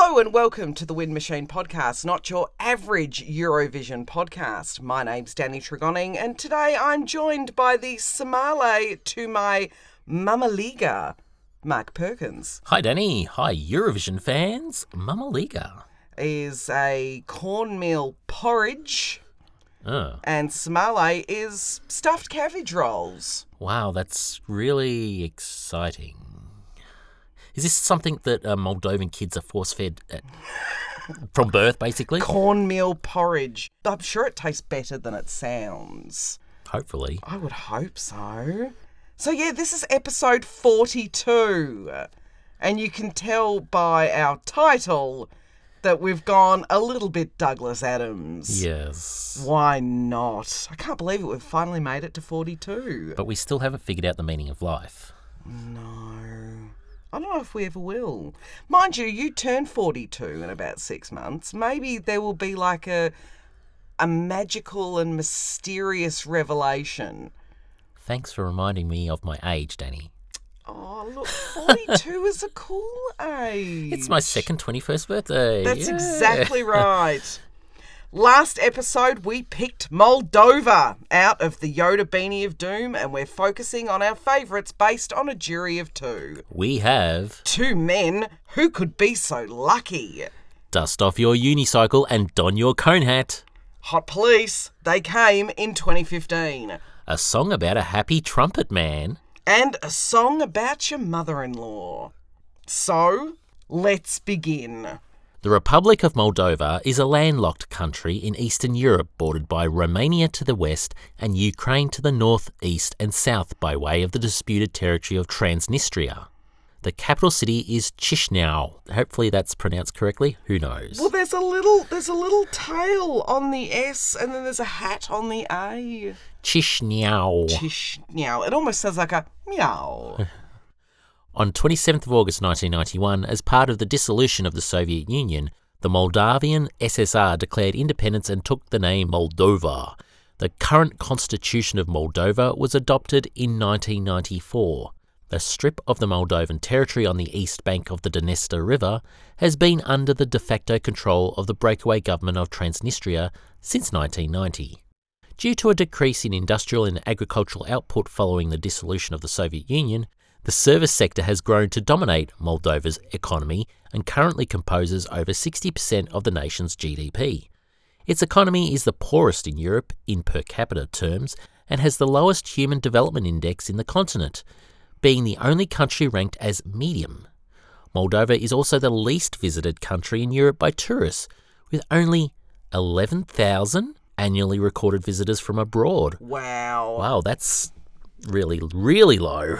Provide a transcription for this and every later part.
Hello and welcome to the Wind Machine podcast, not your average Eurovision podcast. My name's Danny Tregoning and today I'm joined by the Somali to my Mama Liga, Mark Perkins. Hi Danny, hi Eurovision fans, Mama Liga. Is a cornmeal porridge and Somali is stuffed cabbage rolls. Wow, that's really exciting. Is this something that Moldovan kids are force-fed from birth, basically? Cornmeal porridge. I'm sure it tastes better than it sounds. Hopefully. I would hope so. So yeah, this is episode 42. And you can tell by our title that we've gone a little bit Douglas Adams. Yes. Why not? I can't believe it. We've finally made it to 42. But we still haven't figured out the meaning of life. No. I don't know if we ever will. Mind you, you turn 42 in about 6 months. Maybe there will be like a magical and mysterious revelation. Thanks for reminding me of my age, Danny. Oh, look, 42 is a cool age. It's my second 21st birthday. That's exactly right. Last episode, we picked Moldova out of the Yoda Beanie of Doom, and we're focusing on our favourites based on a jury of two. We have... 2 men who could be so lucky. Dust off your unicycle and don your cone hat. Hot Police, they came in 2015. A song about a happy trumpet man. And a song about your mother-in-law. So, let's begin. The Republic of Moldova is a landlocked country in Eastern Europe bordered by Romania to the west and Ukraine to the north, east and south by way of the disputed territory of Transnistria. The capital city is Chisinau. Hopefully that's pronounced correctly. Who knows? Well, there's a little tail on the S and then there's a hat on the A. Chisinau. Chisinau. It almost sounds like a meow. On 27th of August 1991, as part of the dissolution of the Soviet Union, the Moldavian SSR declared independence and took the name Moldova. The current constitution of Moldova was adopted in 1994. The strip of the Moldovan territory on the east bank of the Dnester River has been under the de facto control of the breakaway government of Transnistria since 1990. Due to a decrease in industrial and agricultural output following the dissolution of the Soviet Union, the service sector has grown to dominate Moldova's economy and currently composes over 60% of the nation's GDP. Its economy is the poorest in Europe in per capita terms and has the lowest Human Development Index in the continent, being the only country ranked as medium. Moldova is also the least visited country in Europe by tourists, with only 11,000 annually recorded visitors from abroad. Wow, that's really, really low.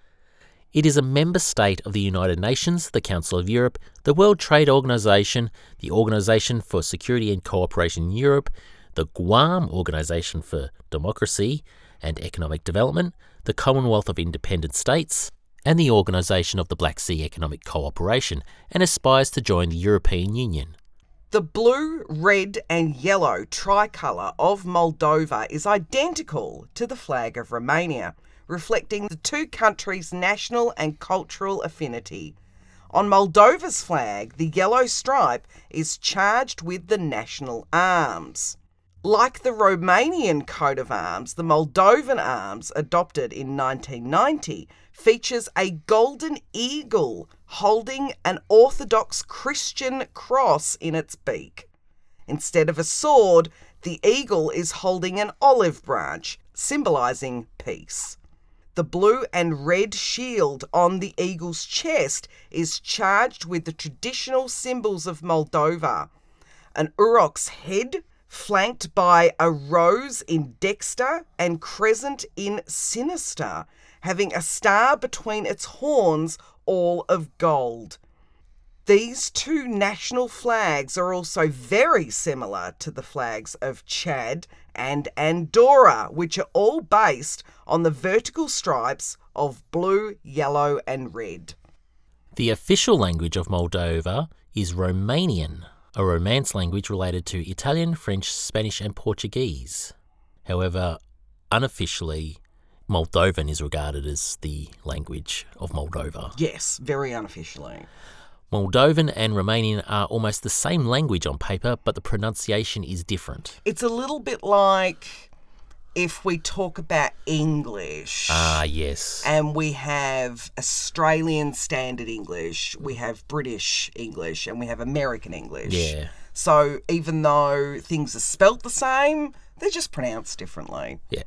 It is a member state of the United Nations, the Council of Europe, the World Trade Organization, the Organization for Security and Cooperation in Europe, the Guam Organization for Democracy and Economic Development, the Commonwealth of Independent States, and the Organization of the Black Sea Economic Cooperation, and aspires to join the European Union. The blue, red and yellow tricolour of Moldova is identical to the flag of Romania, reflecting the two countries' national and cultural affinity. On Moldova's flag, the yellow stripe is charged with the national arms. Like the Romanian coat of arms, the Moldovan arms, adopted in 1990, features a golden eagle holding an Orthodox Christian cross in its beak. Instead of a sword, the eagle is holding an olive branch, symbolising peace. The blue and red shield on the eagle's chest is charged with the traditional symbols of Moldova. An aurochs head, flanked by a rose in dexter and crescent in sinister, having a star between its horns, all of gold. These two national flags are also very similar to the flags of Chad and Andorra, which are all based on the vertical stripes of blue, yellow and red. The official language of Moldova is Romanian, a Romance language related to Italian, French, Spanish and Portuguese. However, unofficially, Moldovan is regarded as the language of Moldova. Yes, very unofficially. Moldovan and Romanian are almost the same language on paper, but the pronunciation is different. It's a little bit like if we talk about English. Ah, yes. And we have Australian Standard English, we have British English, and we have American English. Yeah. So even though things are spelt the same, they're just pronounced differently. Yeah.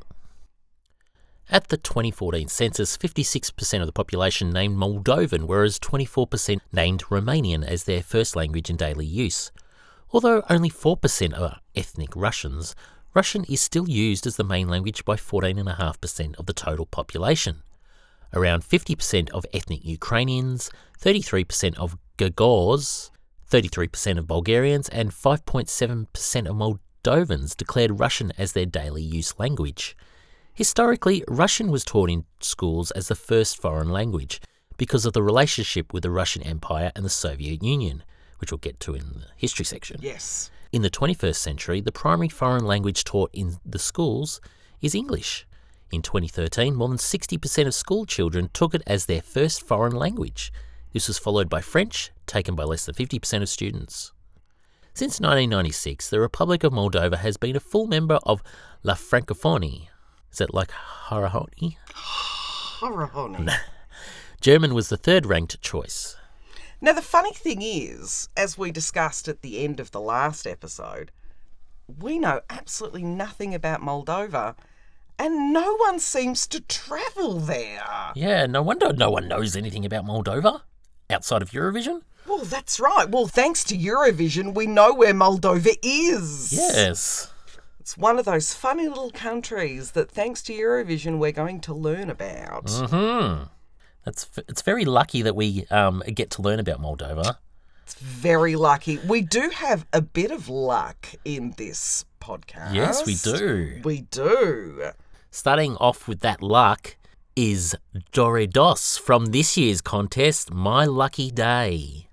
At the 2014 census, 56% of the population named Moldovan, whereas 24% named Romanian as their first language in daily use. Although only 4% are ethnic Russians, Russian is still used as the main language by 14.5% of the total population. Around 50% of ethnic Ukrainians, 33% of Gagauz, 33% of Bulgarians, and 5.7% of Moldovans declared Russian as their daily use language. Historically, Russian was taught in schools as the first foreign language because of the relationship with the Russian Empire and the Soviet Union, which we'll get to in the history section. Yes. In the 21st century, the primary foreign language taught in the schools is English. In 2013, more than 60% of school children took it as their first foreign language. This was followed by French, taken by less than 50% of students. Since 1996, the Republic of Moldova has been a full member of La Francophonie. Is that like Harahoni? Harahoni. German was the third-ranked choice. Now, the funny thing is, as we discussed at the end of the last episode, we know absolutely nothing about Moldova, and no one seems to travel there. Yeah, no wonder no one knows anything about Moldova outside of Eurovision. Well, that's right. Well, thanks to Eurovision, we know where Moldova is. Yes. It's one of those funny little countries that, thanks to Eurovision, we're going to learn about. Mm-hmm. It's very lucky that we get to learn about Moldova. It's very lucky. We do have a bit of luck in this podcast. Yes, we do. We do. Starting off with that luck is Dore Dos from this year's contest, My Lucky Day.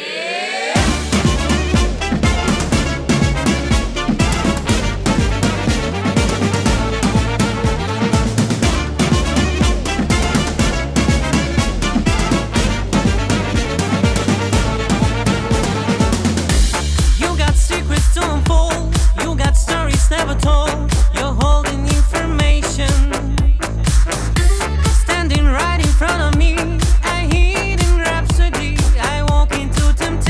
Secrets to unfold, you got stories never told, you're holding information. Standing right in front of me, a hidden rhapsody, I walk into temptation.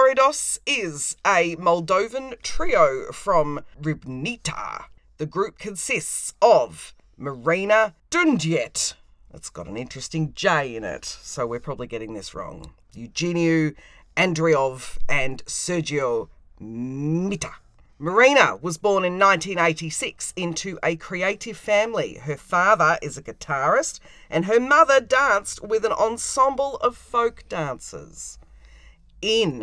Doridos is a Moldovan trio from Ribnica. The group consists of Marina Dundiet. It's got an interesting J in it, so we're probably getting this wrong. Eugeniu Andriov and Sergio Mita. Marina was born in 1986 into a creative family. Her father is a guitarist and her mother danced with an ensemble of folk dancers. In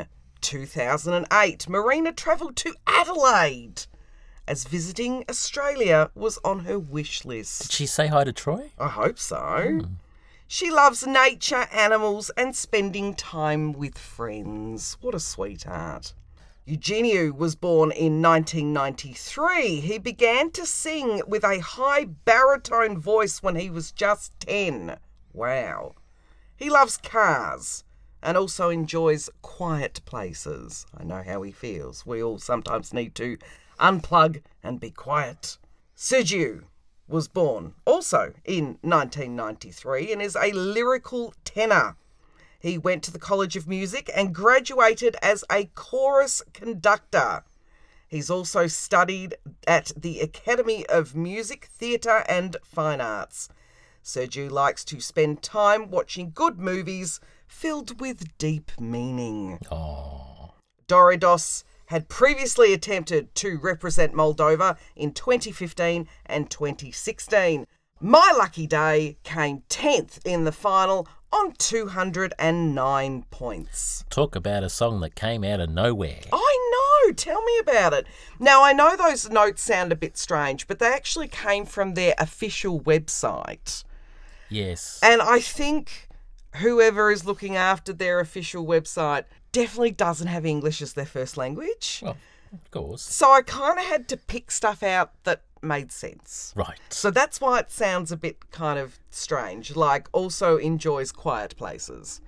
2008, Marina travelled to Adelaide as visiting Australia was on her wish list. Did she say hi to Troy? I hope so. She loves nature, animals and spending time with friends. What a sweetheart. Eugeniu was born in 1993. He began to sing with a high baritone voice when he was just 10. Wow. He loves cars and also enjoys quiet places. I know how he feels. We all sometimes need to unplug and be quiet. Sergiu was born also in 1993 and is a lyrical tenor. He went to the College of Music and graduated as a chorus conductor. He's also studied at the Academy of Music, Theatre and Fine Arts. Sergiu likes to spend time watching good movies filled with deep meaning. Oh. Doridos had previously attempted to represent Moldova in 2015 and 2016. My lucky day came 10th in the final on 209 points. Talk about a song that came out of nowhere. I know, tell me about it. Now, I know those notes sound a bit strange, but they actually came from their official website. Yes. And I think whoever is looking after their official website definitely doesn't have English as their first language. Well, of course. So I kind of had to pick stuff out that made sense. Right. So that's why it sounds a bit kind of strange, like also enjoys quiet places.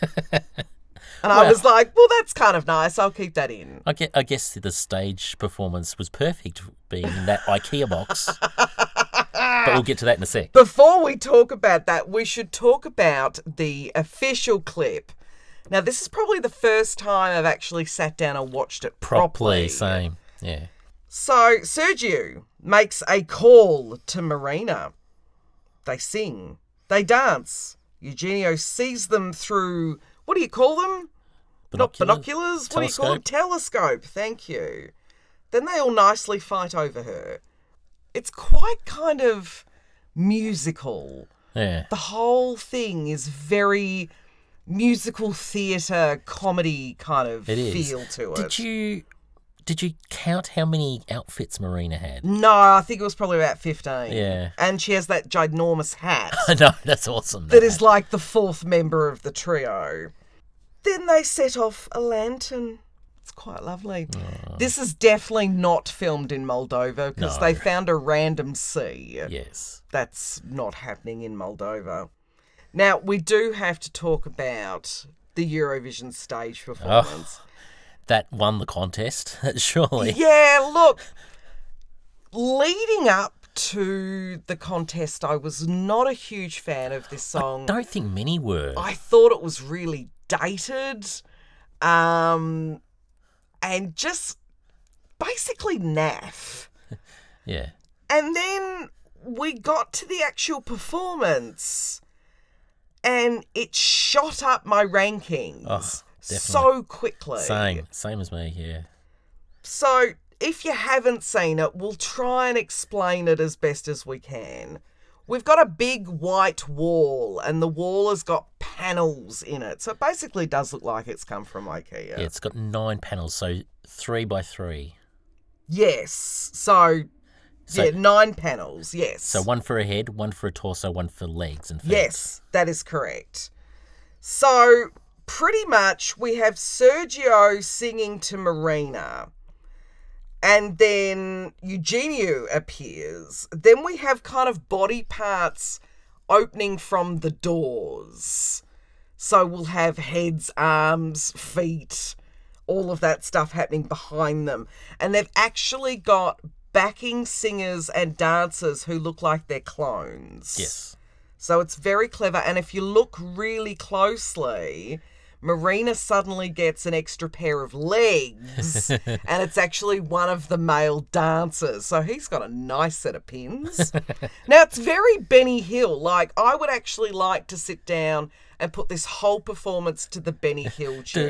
And I was like, well, that's kind of nice. I'll keep that in. I guess the stage performance was perfect, being in that IKEA box. But we'll get to that in a sec. Before we talk about that, we should talk about the official clip. Now, this is probably the first time I've actually sat down and watched it properly. Same. Yeah. So, Sergiu makes a call to Marina. They sing. They dance. Eugenio sees them through, what do you call them? Not binoculars. What do you call them? Telescope. Thank you. Then they all nicely fight over her. It's quite kind of musical. Yeah. The whole thing is very musical theatre, comedy kind of feel to it. Did you count how many outfits Marina had? No, I think it was probably about 15. Yeah. And she has that ginormous hat. I know, that's awesome. That is like the fourth member of the trio. Then they set off a lantern. It's quite lovely. Oh. This is definitely not filmed in Moldova because they found a random sea. Yes. That's not happening in Moldova. Now, we do have to talk about the Eurovision stage performance. That won the contest, surely. Yeah, look, leading up to the contest, I was not a huge fan of this song. I don't think many were. I thought it was really dated and just basically naff. Yeah. And then we got to the actual performance and it shot up my rankings. Oh. Definitely. So quickly. Same as me, yeah. So, if you haven't seen it, we'll try and explain it as best as we can. We've got a big white wall, and the wall has got panels in it. So, it basically does look like it's come from IKEA. Yeah, it's got 9 panels, so 3 by 3. Yes. So 9 panels, yes. So 1 for a head, 1 for a torso, 1 for legs and feet. Yes, that is correct. So, pretty much, we have Sergio singing to Marina, and then Eugenio appears. Then we have kind of body parts opening from the doors. So we'll have heads, arms, feet, all of that stuff happening behind them. And they've actually got backing singers and dancers who look like they're clones. Yes. So it's very clever. And if you look really closely, Marina suddenly gets an extra pair of legs and it's actually one of the male dancers. So he's got a nice set of pins. Now, it's very Benny Hill. Like, I would actually like to sit down and put this whole performance to the Benny Hill tune.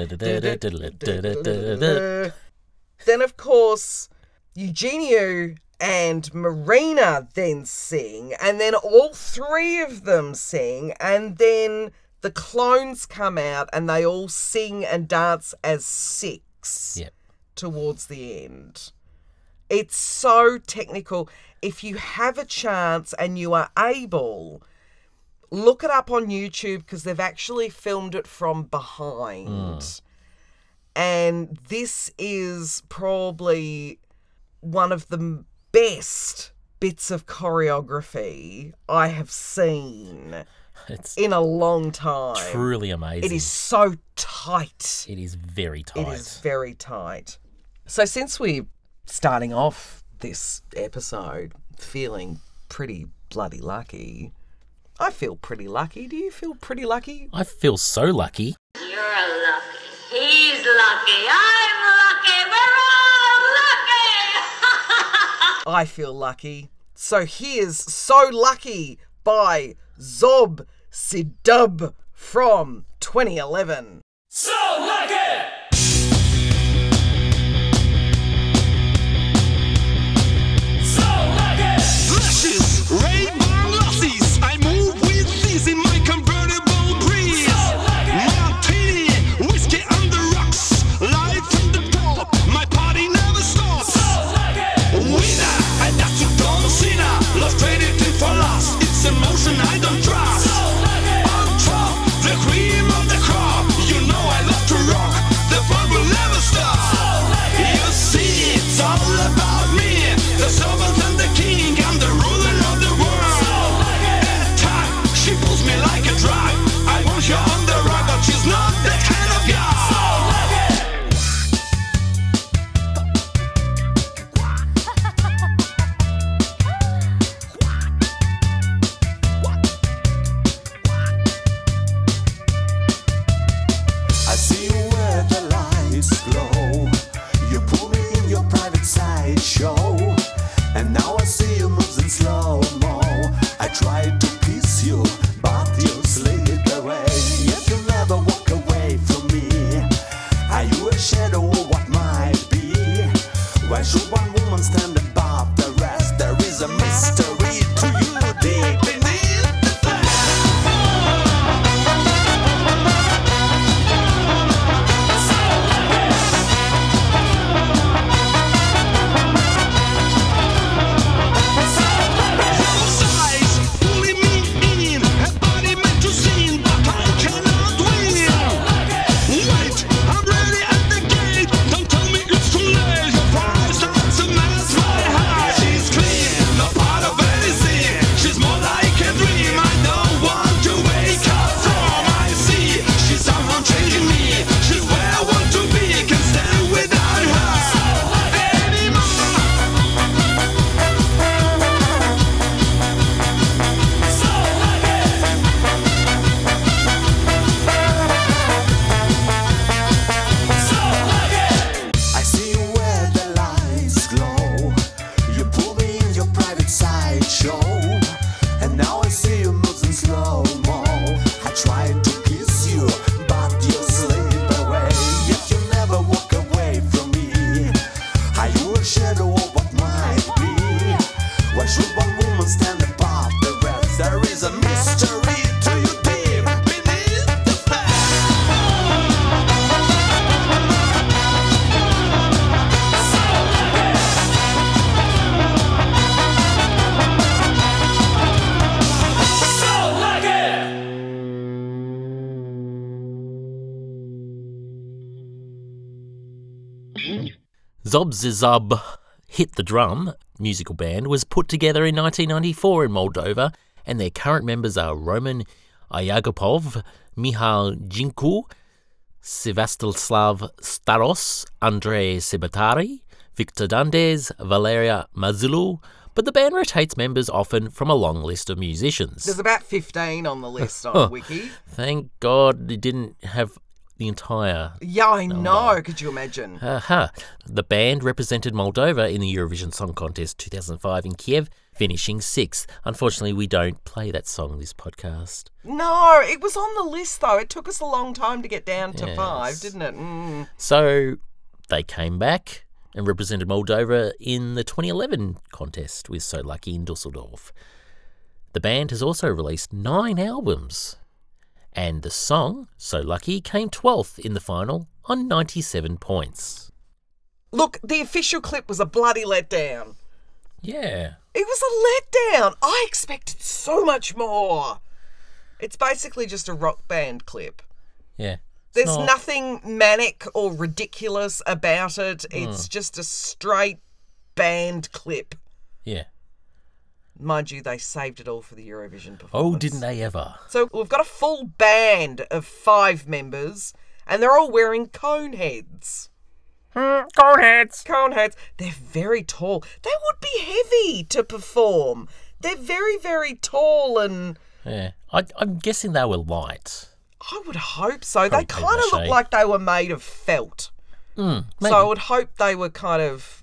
Then, of course, Eugenio and Marina then sing, and then all three of them sing, and then the clones come out and they all sing and dance as six towards the end. It's so technical. If you have a chance and you are able, look it up on YouTube because they've actually filmed it from behind. And this is probably one of the best bits of choreography I have seen in a long time. Truly amazing. It is so tight. It is very tight. It is very tight. So since we're starting off this episode feeling pretty bloody lucky, I feel pretty lucky. Do you feel pretty lucky? I feel so lucky. You're lucky. He's lucky. I'm lucky. We're all lucky. I feel lucky. So here's So Lucky by Zob Sidub from 2011. So lucky! Lashes, rainbow lassies. I move with these in my convertible breeze. Martini, whiskey on the rocks. Live from the top, my party never stops. Winner, and that's a Don Cena. Lost traded in for loss. It's emotion I don't trust. On top, the cream of the crop. You know I love to rock. The fun will never stop. You see, it's all about me. The servant and the king. I'm the ruler of the world. At time, she pulls me like a drug. I want her on the rug, but she's not that kind of girl. I see you where the lights glow. You pull me in your private sideshow. And now I see you moves in slow-mo. I tried to kiss you, but you slid away. Yet you never walk away from me. Are you a shadow of what might be? Why should one woman stand above the rest? There is a mystery to you deep beneath the flesh. Size pulling me in, a body meant to sin, but I cannot win. Wait, I'm ready at the gate. Don't tell me it's too late. Your fire starts to mess my heart. She's clean, no part of anything. She's more like a dream. I don't want to wake up from. I see she's somehow changing me. She's where I want to be. Can't stand without her anymore. I see you where the lights glow. You pull me in your private sideshow. And now I see you moving slow-mo. I tried to kiss you, but you slip away. Yet you never walk away from me. Are you a shadow of what might be? Why should one woman stand above the rest? There is a mystery to you deep beneath the flesh. Zob Zizub Hit the Drum musical band was put together in 1994 in Moldova, and their current members are Roman Ayagopov, Mihal Jinku, Sevastoslav Staros, Andrei Sebatari, Victor Dundes, Valeria Mazulu, but the band rotates members often from a long list of musicians. There's about 15 on the list on Wiki. Thank God it didn't have the entire... Yeah, I know. Could you imagine? The band represented Moldova in the Eurovision Song Contest 2005 in Kiev, finishing 6th. Unfortunately, we don't play that song this podcast. No, it was on the list, though. It took us a long time to get down to Yes. 5, didn't it? So they came back and represented Moldova in the 2011 contest with So Lucky in Dusseldorf. The band has also released 9 albums, and the song, So Lucky, came 12th in the final on 97 points. Look, the official clip was a bloody letdown. Yeah. It was a letdown. I expected so much more. It's basically just a rock band clip. Yeah. There's nothing manic or ridiculous about it. It's just a straight band clip. Yeah. Mind you, they saved it all for the Eurovision performance. Oh, didn't they ever? So we've got a full band of 5 members, and they're all wearing cone heads. Cone heads. Cone heads. They're very tall. They would be heavy to perform. They're very, very tall, and Yeah. I'm guessing they were light. I would hope so. They Probably kind of look papier-mâché. like they were made of felt. Maybe. So I would hope they were kind of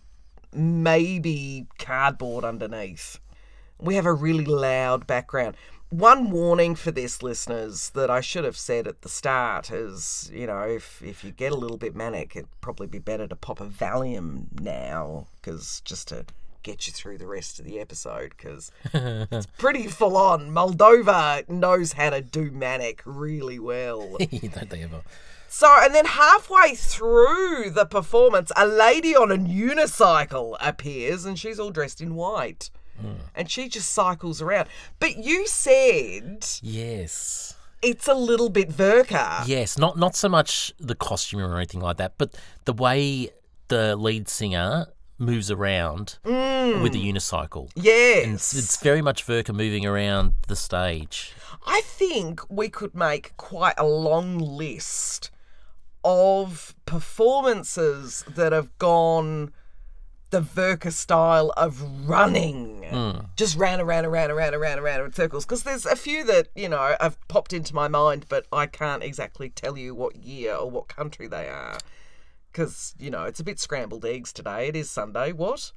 maybe cardboard underneath. We have a really loud background. One warning for this, listeners, that I should have said at the start is, you know, if you get a little bit manic, it'd probably be better to pop a Valium now, because just to get you through the rest of the episode, because it's pretty full on. Moldova knows how to do manic really well. Don't they ever? So, and then halfway through the performance, a lady on a unicycle appears, and she's all dressed in white. And she just cycles around. But you said Yes. it's a little bit Verka. Yes, not so much the costume or anything like that, but the way the lead singer moves around with the unicycle. Yes. And it's very much Verka moving around the stage. I think we could make quite a long list of performances that have gone the Verka style of running. Just ran around in circles. Because there's a few that, you know, have popped into my mind, but I can't exactly tell you what year or what country they are. Because, you know, it's a bit scrambled eggs today. It is Sunday. What?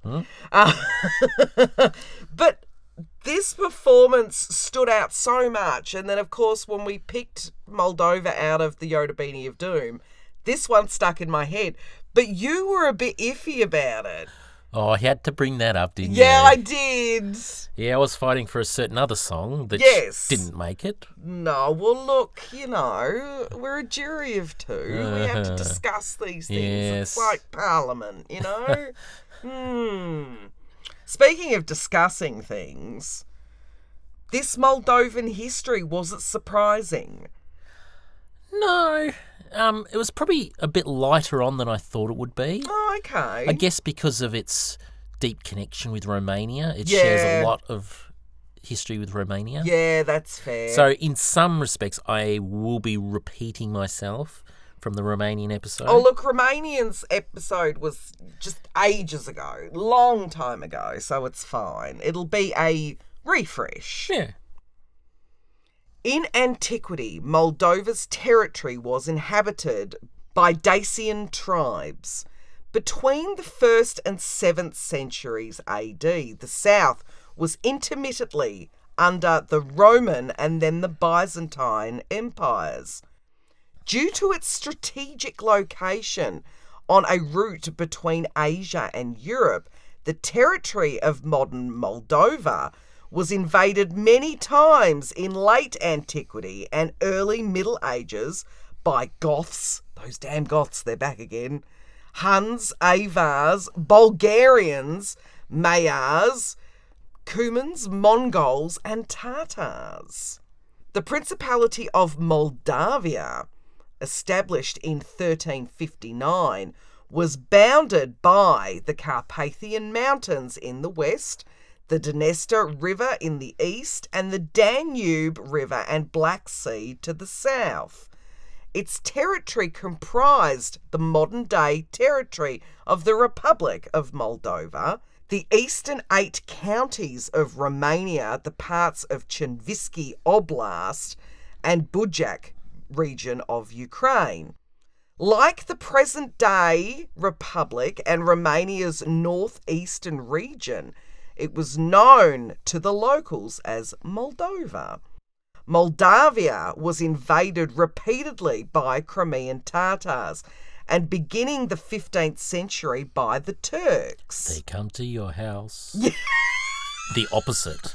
But this performance stood out so much. And then, of course, when we picked Moldova out of the Yoda Beanie of Doom, this one stuck in my head. But you were a bit iffy about it. Oh, I had to bring that up, didn't you? Yeah, I did. Yeah, I was fighting for a certain other song that Yes. didn't make it. No, well, look, you know, we're a jury of 2. We have to discuss these things. Yes. It's like Parliament, you know? Speaking of discussing things, this Moldovan history, was it surprising? No. It was probably a bit lighter on than I thought it would be. Oh, okay. I guess because of its deep connection with Romania. It Yeah. shares a lot of history with Romania. Yeah, that's fair. So in some respects, I will be repeating myself from the Romanian episode. Oh, look, Romanian's episode was just ages ago, long time ago, so it's fine. It'll be a refresh. Yeah. In antiquity, Moldova's territory was inhabited by Dacian tribes. Between the 1st and 7th centuries AD, the south was intermittently under the Roman and then the Byzantine empires. Due to its strategic location on a route between Asia and Europe, the territory of modern Moldova was invaded many times in late antiquity and early Middle Ages by Goths, those damn Goths, they're back again, Huns, Avars, Bulgarians, Magyars, Cumans, Mongols and Tatars. The Principality of Moldavia, established in 1359, was bounded by the Carpathian Mountains in the west, the Dniester River in the east, and the Danube River and Black Sea to the south. Its territory comprised the modern-day territory of the Republic of Moldova, The eastern 8 counties of Romania, the parts of Chernivtsi Oblast and Bujak region of Ukraine. Like the present-day Republic and Romania's northeastern region, it was known to the locals as Moldova. Moldavia was invaded repeatedly by Crimean Tatars, and beginning the 15th century by the Turks. They come to your house. The opposite.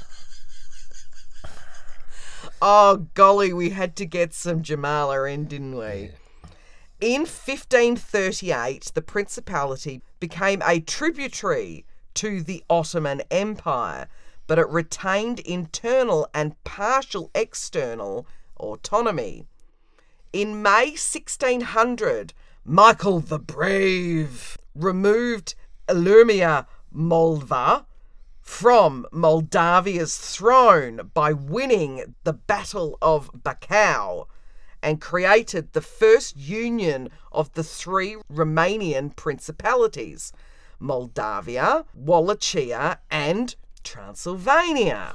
Oh, golly, we had to get some Jamala in, didn't we? In 1538, the Principality became a tributary to the Ottoman Empire, but it retained internal and partial external autonomy. In May 1600, Michael the Brave removed Elmira Moldva from Moldavia's throne by winning the Battle of Bacău and created the first union of the 3 Romanian principalities, Moldavia, Wallachia and Transylvania.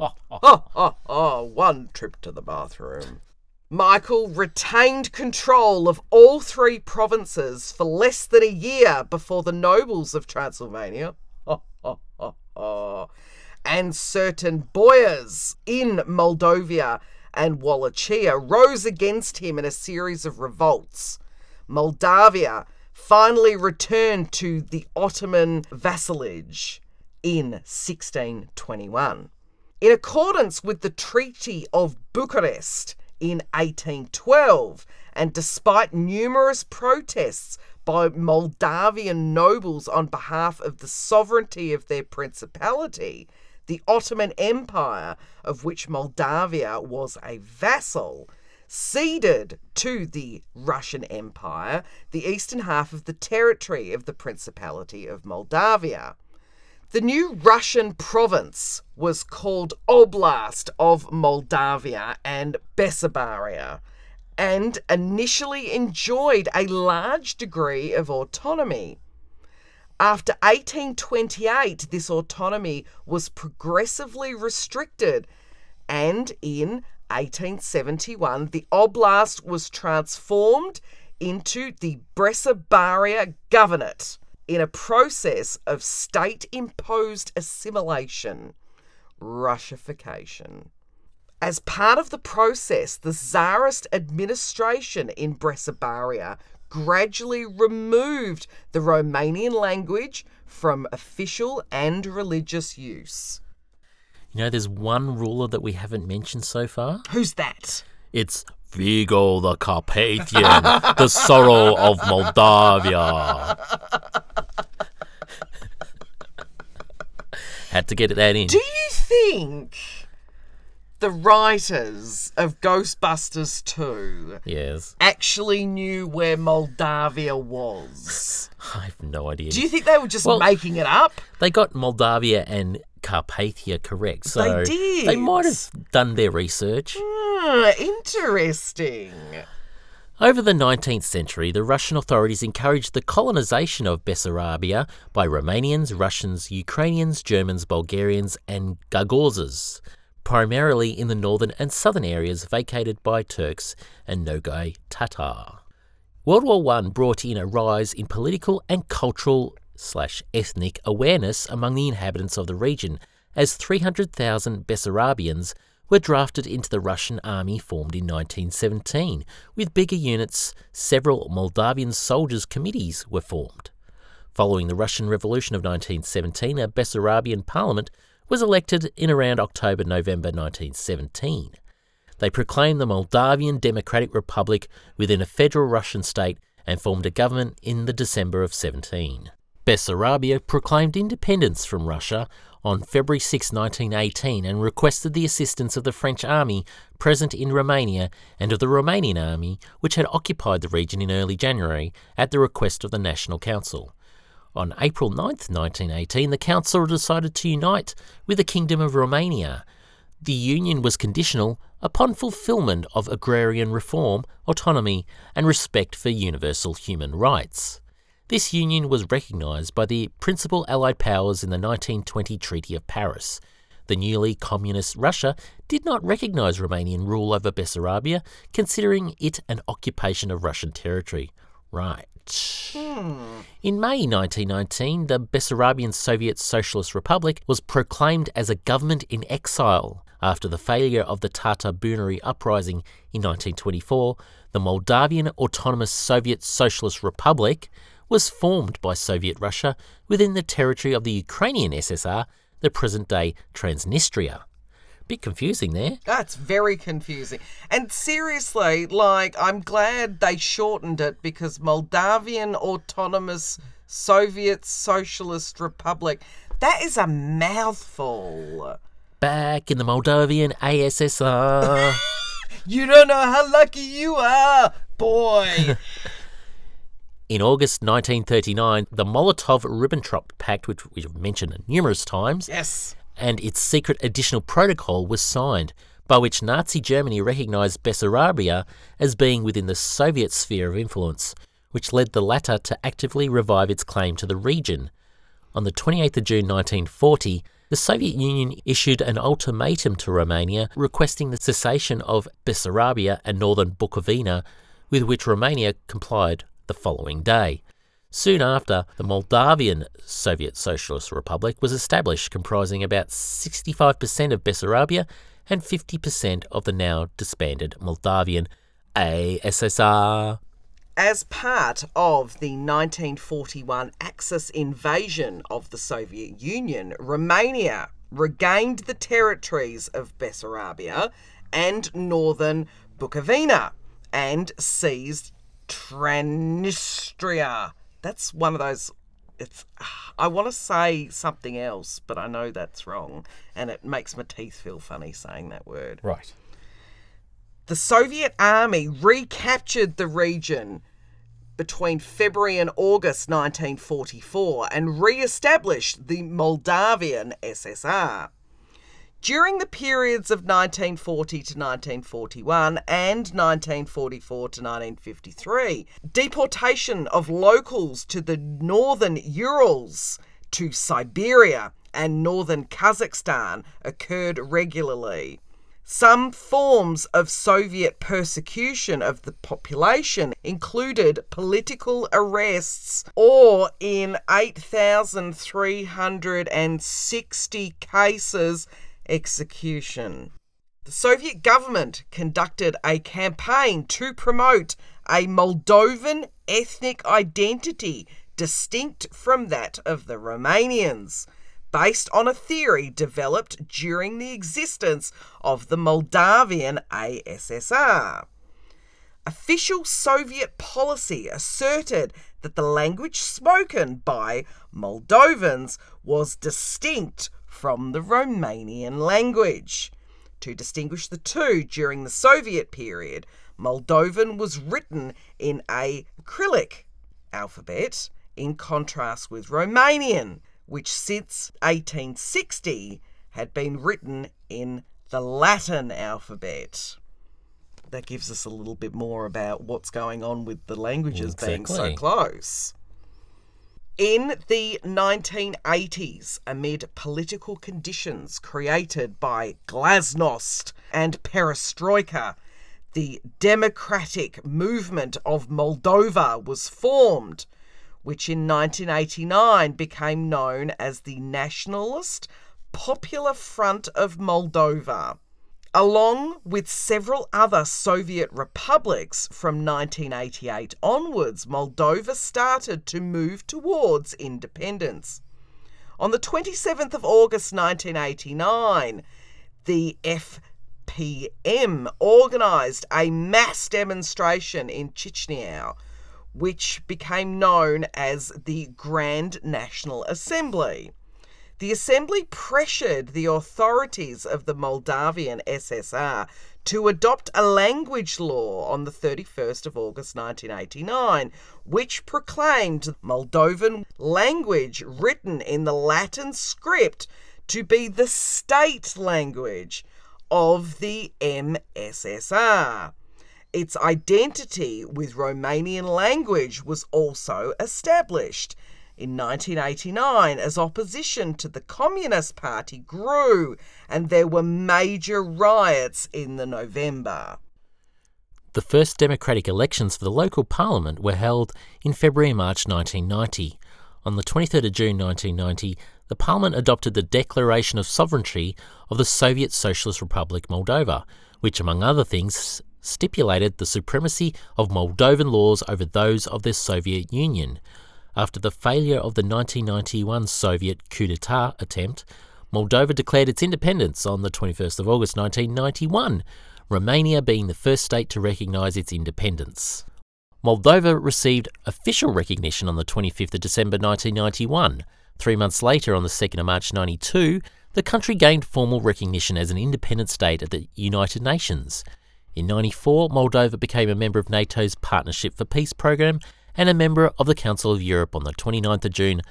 One trip to the bathroom. Michael retained control of all 3 provinces for less than a year before the nobles of Transylvania and certain boyars in Moldavia and Wallachia rose against him in a series of revolts. Moldavia finally returned to the Ottoman vassalage in 1621. In accordance with the Treaty of Bucharest in 1812, and despite numerous protests by Moldavian nobles on behalf of the sovereignty of their principality, the Ottoman Empire, of which Moldavia was a vassal, ceded to the Russian Empire the eastern half of the territory of the Principality of Moldavia. The new Russian province was called Oblast of Moldavia and Bessarabia, and initially enjoyed a large degree of autonomy. After 1828, this autonomy was progressively restricted, and in 1871, the oblast was transformed into the Bessarabia Governorate in a process of state-imposed assimilation, Russification. As part of the process, the Tsarist administration in Bessarabia gradually removed the Romanian language from official and religious use. You know, there's one ruler that we haven't mentioned so far. Who's that? It's Vigo the Carpathian, the sorrow of Moldavia. Had to get that in. Do you think the writers of Ghostbusters 2 Yes. actually knew where Moldavia was? I have no idea. Do you think they were just making it up? They got Moldavia and Carpathia correct, so They did. they might have done their research. Interesting. Over the 19th century, the Russian authorities encouraged the colonisation of Bessarabia by Romanians, Russians, Ukrainians, Germans, Bulgarians and Gagauzes, primarily in the northern and southern areas vacated by Turks and Nogai Tatar. World War I brought in a rise in political and cultural/ethnic awareness among the inhabitants of the region, as 300,000 Bessarabians were drafted into the Russian army formed in 1917. With bigger units, several Moldavian soldiers' committees were formed. Following the Russian Revolution of 1917, a Bessarabian parliament was elected in around October-November 1917. They proclaimed the Moldavian Democratic Republic within a federal Russian state and formed a government in the December of 17. Bessarabia proclaimed independence from Russia on February 6, 1918 and requested the assistance of the French army present in Romania and of the Romanian army, which had occupied the region in early January at the request of the National Council. On April 9, 1918, the Council decided to unite with the Kingdom of Romania. The union was conditional upon fulfilment of agrarian reform, autonomy and respect for universal human rights. This union was recognised by the principal Allied powers in the 1920 Treaty of Paris. The newly communist Russia did not recognise Romanian rule over Bessarabia, considering it an occupation of Russian territory. Right. In May 1919, the Bessarabian Soviet Socialist Republic was proclaimed as a government in exile. After the failure of the Tatar Bunari uprising in 1924, the Moldavian Autonomous Soviet Socialist Republic was formed by Soviet Russia within the territory of the Ukrainian SSR, the present-day Transnistria. Bit confusing there. That's very confusing. And seriously, I'm glad they shortened it, because Moldavian Autonomous Soviet Socialist Republic, that is a mouthful. Back in the Moldavian ASSR. You don't know how lucky you are, boy. In August 1939, the Molotov-Ribbentrop Pact, which we've mentioned numerous times, Yes. and its secret additional protocol was signed, by which Nazi Germany recognised Bessarabia as being within the Soviet sphere of influence, which led the latter to actively revive its claim to the region. On the 28th of June 1940, the Soviet Union issued an ultimatum to Romania requesting the cessation of Bessarabia and northern Bukovina, with which Romania complied the following day. Soon after, the Moldavian Soviet Socialist Republic was established, comprising about 65% of Bessarabia and 50% of the now disbanded Moldavian ASSR. As part of the 1941 Axis invasion of the Soviet Union, Romania regained the territories of Bessarabia and northern Bukovina and seized Transnistria. That's one of those, I want to say something else, but I know that's wrong, and it makes my teeth feel funny saying that word. Right. The Soviet army recaptured the region between February and August 1944 and re-established the Moldavian SSR. During the periods of 1940 to 1941 and 1944 to 1953, deportation of locals to the northern Urals, to Siberia and northern Kazakhstan occurred regularly. Some forms of Soviet persecution of the population included political arrests, or in 8,360 cases, execution. The Soviet government conducted a campaign to promote a Moldovan ethnic identity distinct from that of the Romanians, based on a theory developed during the existence of the Moldavian ASSR. Official Soviet policy asserted that the language spoken by Moldovans was distinct from the Romanian language. To distinguish the two during the Soviet period, Moldovan was written in a Cyrillic alphabet, in contrast with Romanian, which since 1860 had been written in the Latin alphabet. That gives us a little bit more about what's going on with the languages being so close. In the 1980s, amid political conditions created by glasnost and perestroika, the Democratic Movement of Moldova was formed, which in 1989 became known as the Nationalist Popular Front of Moldova. Along with several other Soviet republics from 1988 onwards, Moldova started to move towards independence. On the 27th of August 1989, the FPM organised a mass demonstration in Chisinau, which became known as the Grand National Assembly. The assembly pressured the authorities of the Moldavian SSR to adopt a language law on the 31st of August 1989, which proclaimed Moldovan language written in the Latin script to be the state language of the MSSR. Its identity with Romanian language was also established. In 1989, as opposition to the Communist Party grew, and there were major riots in the November. The first democratic elections for the local parliament were held in February and March 1990. On the 23rd of June 1990, the parliament adopted the Declaration of Sovereignty of the Soviet Socialist Republic Moldova, which, among other things, stipulated the supremacy of Moldovan laws over those of the Soviet Union. After the failure of the 1991 Soviet coup d'etat attempt, Moldova declared its independence on the 21st of August 1991, Romania being the first state to recognise its independence. Moldova received official recognition on the 25th of December 1991. 3 months later, on the 2nd of March 1992, the country gained formal recognition as an independent state at the United Nations. In 1994, Moldova became a member of NATO's Partnership for Peace programme and a member of the Council of Europe on the 29th of June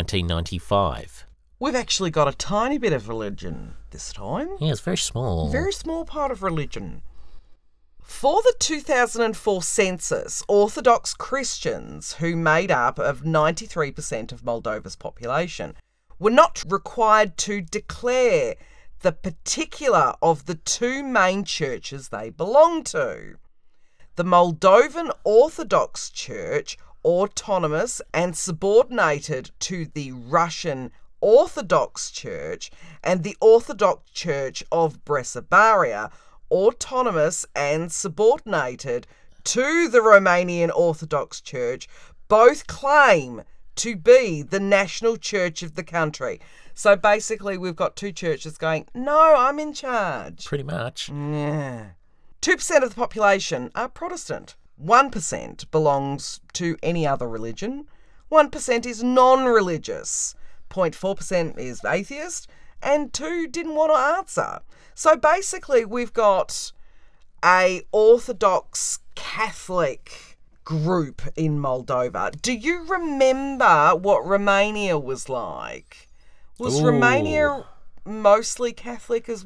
1995. We've actually got a tiny bit of religion this time. Yeah, it's very small. Very small part of religion. For the 2004 census, Orthodox Christians, who made up of 93% of Moldova's population, were not required to declare the particular of the two main churches they belong to. The Moldovan Orthodox Church, autonomous and subordinated to the Russian Orthodox Church, and the Orthodox Church of Bresabaria, autonomous and subordinated to the Romanian Orthodox Church, both claim to be the national church of the country. So basically we've got two churches going, no, I'm in charge. Pretty much. Yeah. 2% of the population are Protestant. 1% belongs to any other religion. 1% is non-religious. 0.4% is atheist. And 2 didn't want to answer. So basically we've got a Orthodox Catholic group in Moldova. Do you remember what Romania was like? Was Romania mostly Catholic as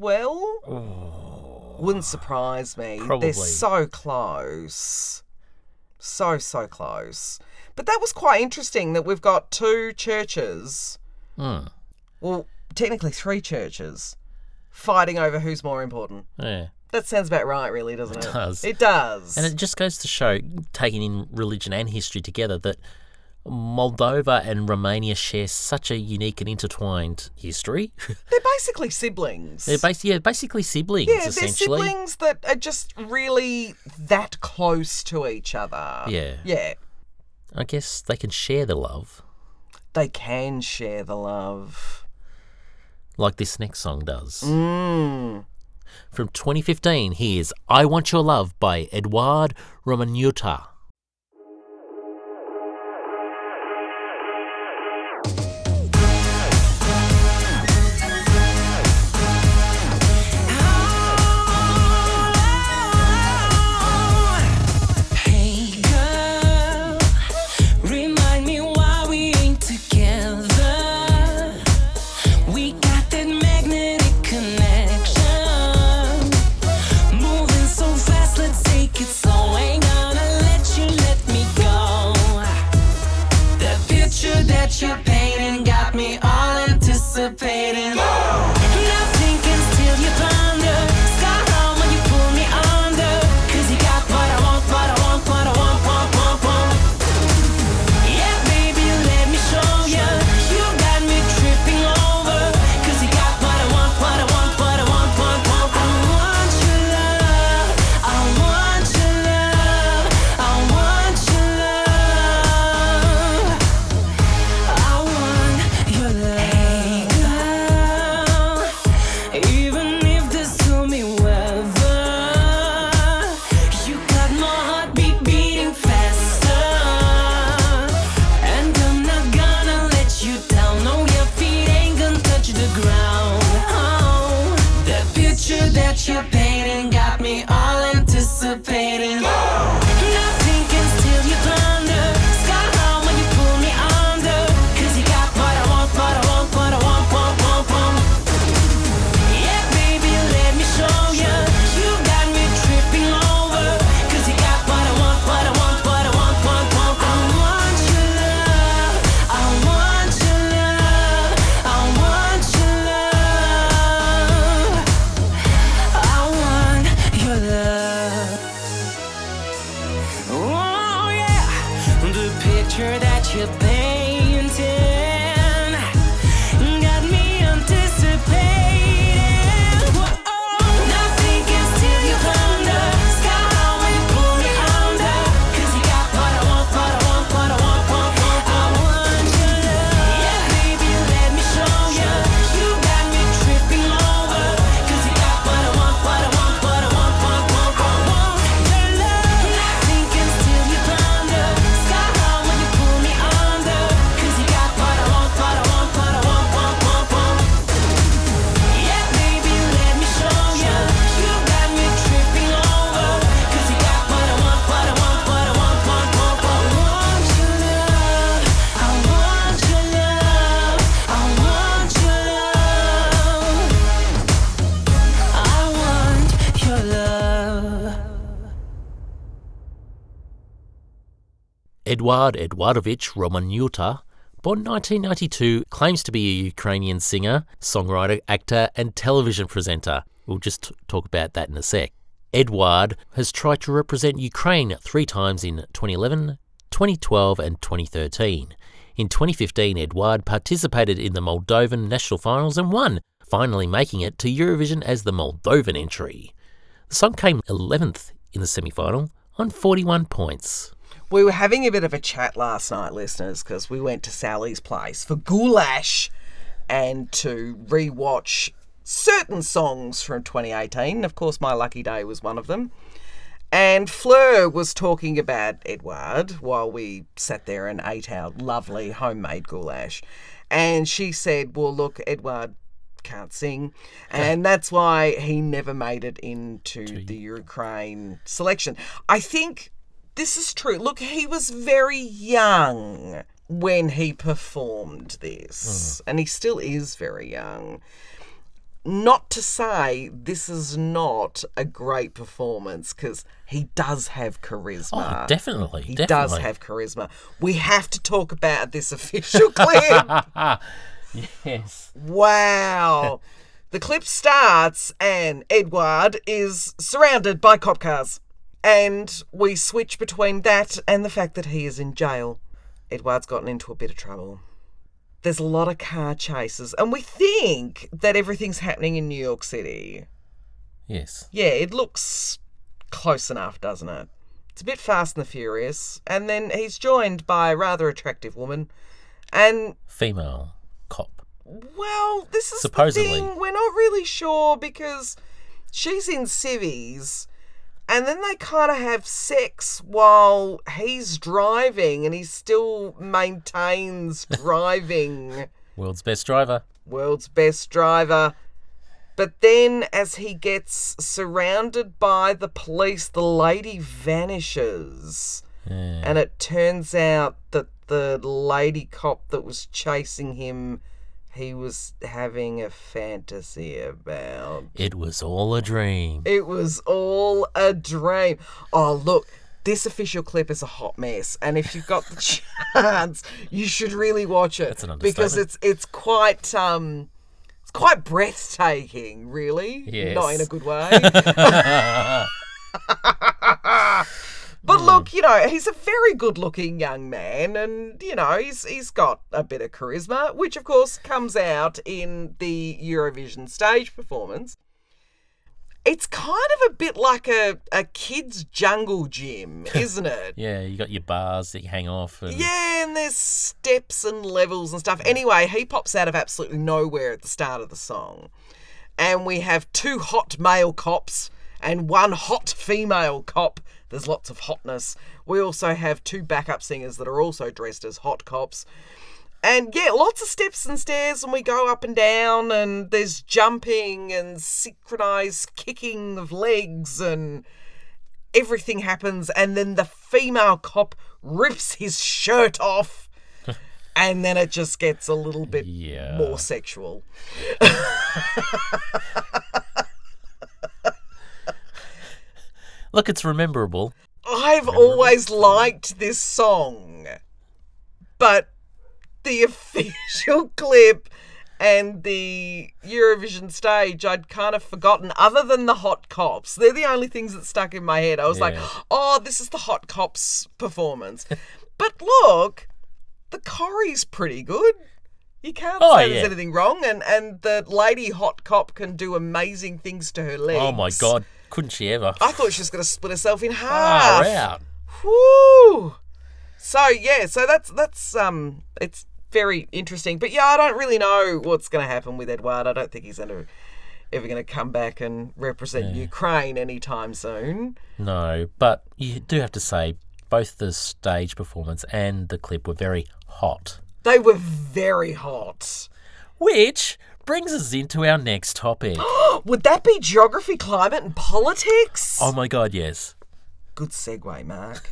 well? Wouldn't surprise me. Probably. They're so close. So close. But that was quite interesting that we've got two churches. Well, technically 3 churches fighting over who's more important. Yeah. That sounds about right, really, doesn't it? It does. It does. And it just goes to show, taking in religion and history together, that Moldova and Romania share such a unique and intertwined history. They're basically siblings. They're basically siblings, they're essentially. siblings that are just really that close to each other. Yeah. Yeah. I guess they can share the love, They can share the love. like this next song does. From 2015, here's I Want Your Love by Eduard Romaniuta. Hey girl, remind me why we ain't together. We got that magnetic connection, moving so fast. Let's take it slow. Ain't gonna let picture that you're painting got me anticipating. Whoa, nothing can steal your thunder. Sky when you pull me under. 'Cause you got what I want, what I want, what I want, want, want. I want your love. Yeah, baby, let me show you. You got me tripping over. 'Cause you got what I want, what I want, what I want, want, want. I want your love. Nothing can steal your thunder. Sky when you pull me under. 'Cause you got what I want, what I want, what I want, want, want, want. Yeah, baby, let me show you. You got me tripping over. 'Cause you got what I want, what I want, what I want, want, want, want. I want your love. I want your love. I want your love. I want your love. Eduard Eduardovich Romaniuta, born 1992, claims to be a Ukrainian singer, songwriter, actor, and television presenter. We'll just talk about that in a sec. Eduard has tried to represent Ukraine 3 times in 2011, 2012, and 2013. In 2015, Eduard participated in the Moldovan national finals and won, finally making it to Eurovision as the Moldovan entry. The song came 11th in the semi-final on 41 points. We were having a bit of a chat last night, listeners, because we went to Sally's place for goulash and to rewatch certain songs from 2018. Of course, My Lucky Day was one of them. And Fleur was talking about Eduard while we sat there and ate our lovely homemade goulash. And she said, well, look, Eduard can't sing, and that's why he never made it into the Ukraine selection. I think this is true. Look, he was very young when he performed this, and he still is very young. Not to say this is not a great performance, because he does have charisma. Oh, definitely. He definitely. does have charisma. We have to talk about this official clip. Yes. Wow. The clip starts and Eduard is surrounded by cop cars. And we switch between that and the fact that he is in jail. Eduard's gotten into a bit of trouble. There's a lot of car chases, and we think that everything's happening in New York City. Yes. Yeah, it looks close enough, doesn't it? It's a bit Fast and the Furious. And then he's joined by a rather attractive woman. And, Female cop. well, this is Supposedly. the thing. We're not really sure because she's in civvies. And then they kind of have sex while he's driving, and he still maintains driving. World's best driver. World's best driver. But then as he gets surrounded by the police, the lady vanishes. Yeah. And it turns out that the lady cop that was chasing him, he was having a fantasy about. It was all a dream. It was all a dream. Oh, look, this official clip is a hot mess. And if you've got the chance, you should really watch it. That's an because it's quite breathtaking, really. Yes. Not in a good way. But look, you know, he's a very good-looking young man, and, you know, he's got a bit of charisma, which, of course, comes out in the Eurovision stage performance. It's kind of a bit like a kid's jungle gym, isn't it? Yeah, you got your bars that you hang off. And... Yeah, and there's steps and levels and stuff. Anyway, he pops out of absolutely nowhere at the start of the song. And we have 2 hot male cops and 1 hot female cop. There's lots of hotness. We also have 2 backup singers that are also dressed as hot cops. And yeah, lots of steps and stairs, and we go up and down, and there's jumping and synchronized kicking of legs, and everything happens. And then the female cop rips his shirt off, and then it just gets a little bit more sexual. Look, it's rememberable. I've always liked this song, but the official clip and the Eurovision stage I'd kind of forgotten, other than the hot cops. They're the only things that stuck in my head. I was like, oh, this is the hot cops performance. But look, the curry's pretty good. You can't Oh, say yeah. there's anything wrong. And the lady hot cop can do amazing things to her legs. Oh my God, couldn't she ever? I thought she was going to split herself in Far half. out. Woo! So yeah, so that's it's very interesting. But yeah, I don't really know what's going to happen with Eduard. I don't think he's ever going to come back and represent Ukraine anytime soon. No, but you do have to say both the stage performance and the clip were very hot. They were very hot. Which brings us into our next topic. Would that be geography, climate, and politics? Oh my God, yes. Good segue, Mark.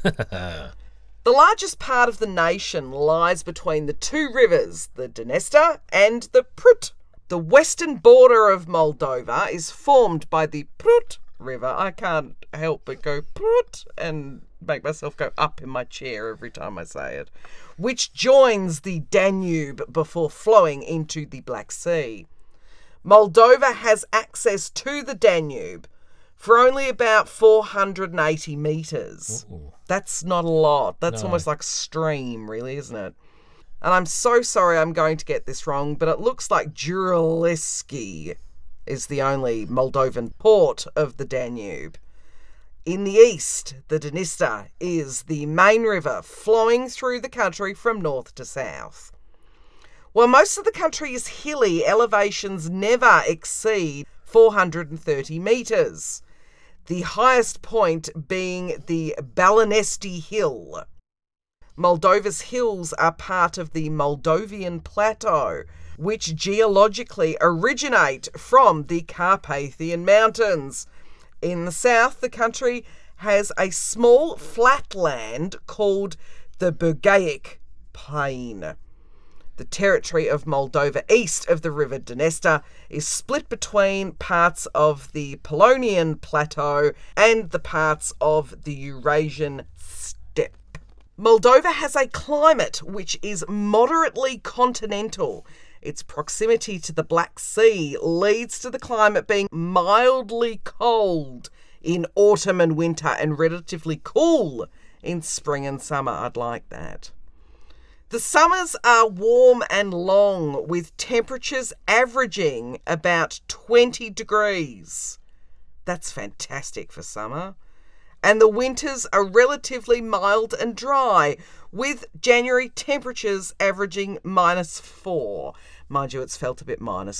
The largest part of the nation lies between the two rivers, the Dnester and the Prut. The western border of Moldova is formed by the Prut River. I can't help but go Prut and make myself go up in my chair every time I say it, which joins the Danube before flowing into the Black Sea. Moldova has access to the Danube for only about 480 metres. That's not a lot. That's almost like a stream, really, isn't it? And I'm so sorry I'm going to get this wrong, but it looks like Juraleski is the only Moldovan port of the Danube. In the east, the Dniester is the main river flowing through the country from north to south. While most of the country is hilly, elevations never exceed 430 metres, the highest point being the Balanesti Hill. Moldova's hills are part of the Moldovan Plateau, which geologically originate from the Carpathian Mountains. In the south, the country has a small flatland called the Bugaic Plain. The territory of Moldova east of the river Dnester is split between parts of the Polonian Plateau and the parts of the Eurasian Steppe. Moldova has a climate which is moderately continental. Its proximity to the Black Sea leads to the climate being mildly cold in autumn and winter and relatively cool in spring and summer. I'd like that. The summers are warm and long, with temperatures averaging about 20 degrees. That's fantastic for summer. And the winters are relatively mild and dry, with January temperatures averaging -4. Mind you, it's felt a bit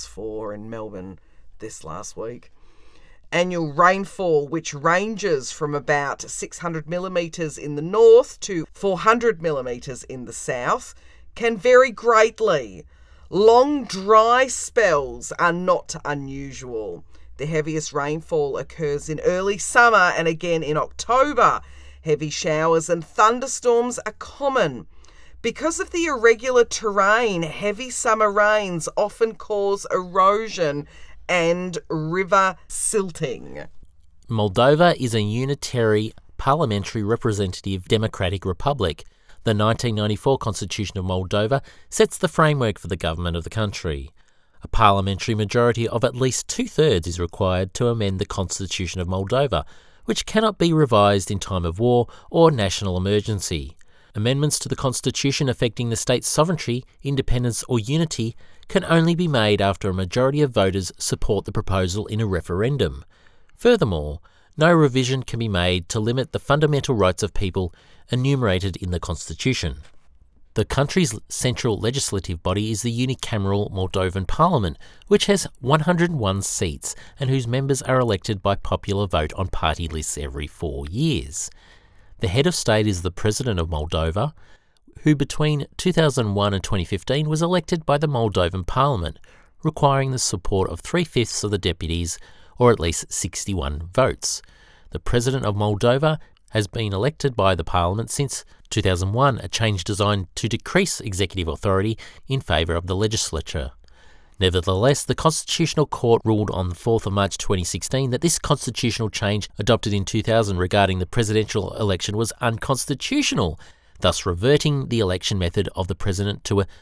-4 in Melbourne this last week. Annual rainfall, which ranges from about 600 millimetres in the north to 400 millimetres in the south, can vary greatly. Long dry spells are not unusual. The heaviest rainfall occurs in early summer and again in October. Heavy showers and thunderstorms are common. Because of the irregular terrain, heavy summer rains often cause erosion and river silting. Moldova is a unitary parliamentary representative democratic republic. The 1994 Constitution of Moldova sets the framework for the government of the country. A parliamentary majority of at least 2/3 is required to amend the Constitution of Moldova, which cannot be revised in time of war or national emergency. Amendments to the Constitution affecting the state's sovereignty, independence or unity can only be made after a majority of voters support the proposal in a referendum. Furthermore, no revision can be made to limit the fundamental rights of people enumerated in the Constitution. The country's central legislative body is the unicameral Moldovan Parliament, which has 101 seats and whose members are elected by popular vote on party lists every 4 years. The head of state is the President of Moldova, who between 2001 and 2015 was elected by the Moldovan Parliament, requiring the support of 3/5 of the deputies, or at least 61 votes. The President of Moldova has been elected by the Parliament since 2001, a change designed to decrease executive authority in favour of the legislature. Nevertheless, the Constitutional Court ruled on the 4th of March 2016 that this constitutional change adopted in 2000 regarding the presidential election was unconstitutional, thus reverting the election method of the president to a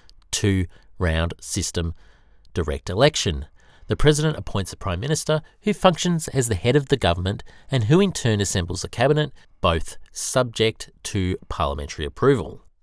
2-round system direct election. The President appoints a Prime Minister, who functions as the head of the government and who in turn assembles the cabinet, both subject to parliamentary approval.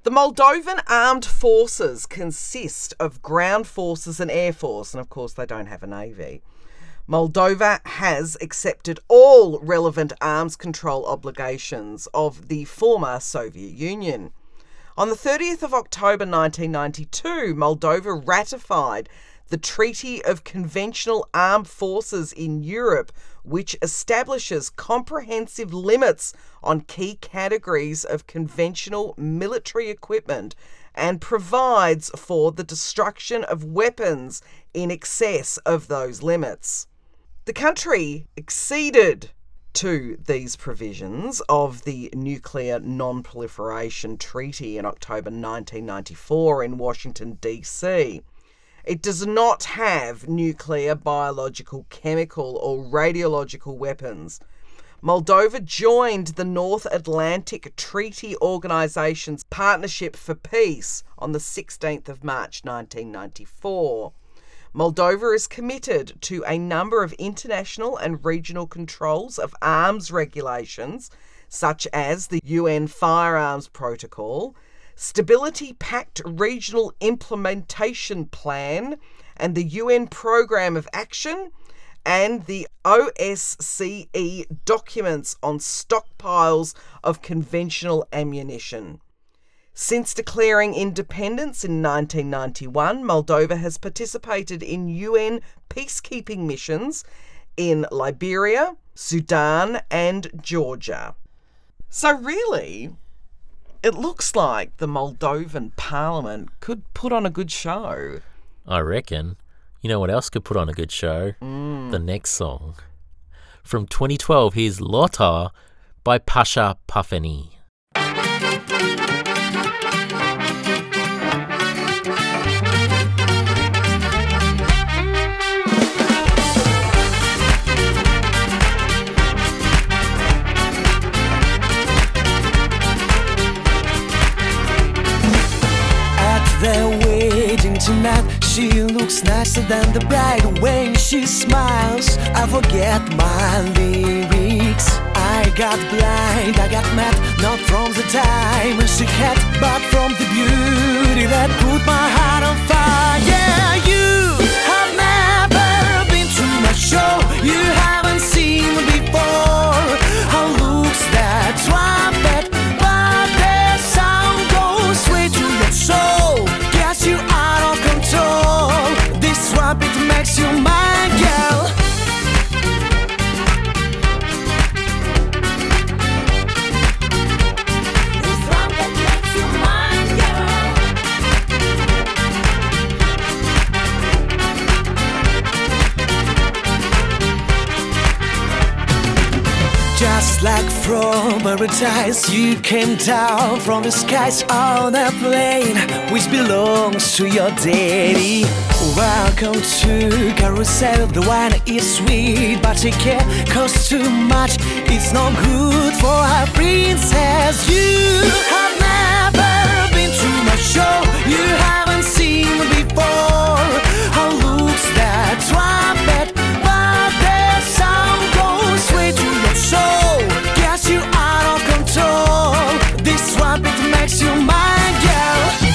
The Moldovan armed forces consist of ground forces and air force, and of course they don't have a navy. Moldova has accepted all relevant arms control obligations of the former Soviet Union. On the 30th of October 1992, Moldova ratified the Treaty of Conventional Armed Forces in Europe, which establishes comprehensive limits on key categories of conventional military equipment and provides for the destruction of weapons in excess of those limits. The country acceded to these provisions of the Nuclear Non-Proliferation Treaty in October 1994 in Washington, D.C. It does not have nuclear, biological, chemical or radiological weapons. Moldova joined the North Atlantic Treaty Organization's Partnership for Peace on the 16th of March 1994. Moldova is committed to a number of international and regional controls of arms regulations, such as the UN Firearms Protocol, Stability Pact Regional Implementation Plan, and the UN Programme of Action, and the OSCE documents on stockpiles of conventional ammunition. Since declaring independence in 1991, Moldova has participated in UN peacekeeping missions in Liberia, Sudan, and Georgia. So really, it looks like the Moldovan parliament could put on a good show. I reckon. You know what else could put on a good show? The next song. From 2012, here's Lota by Pasha Pafeni. They're waiting tonight. She looks nicer than the bride. When she smiles, I forget my lyrics. I got blind, I got mad, not from the time she had, but from the beauty that put my heart on fire. Yeah, you have never been to my show. You haven't seen me before. Her looks that trumpet, but their sound goes straight to your soul. Gets you out of control. This trumpet makes you my girl. This trumpet makes you my girl. Just like from paradise, you came down from the skies on a plane which belongs to your daddy. Welcome to Carousel. The wine is sweet, but it can't cost too much. It's not good for a princess. You have never been to my show. You haven't seen me before. Her looks that trumpet, but their sound goes straight to your soul. Gets you out of control. This trumpet makes you my girl.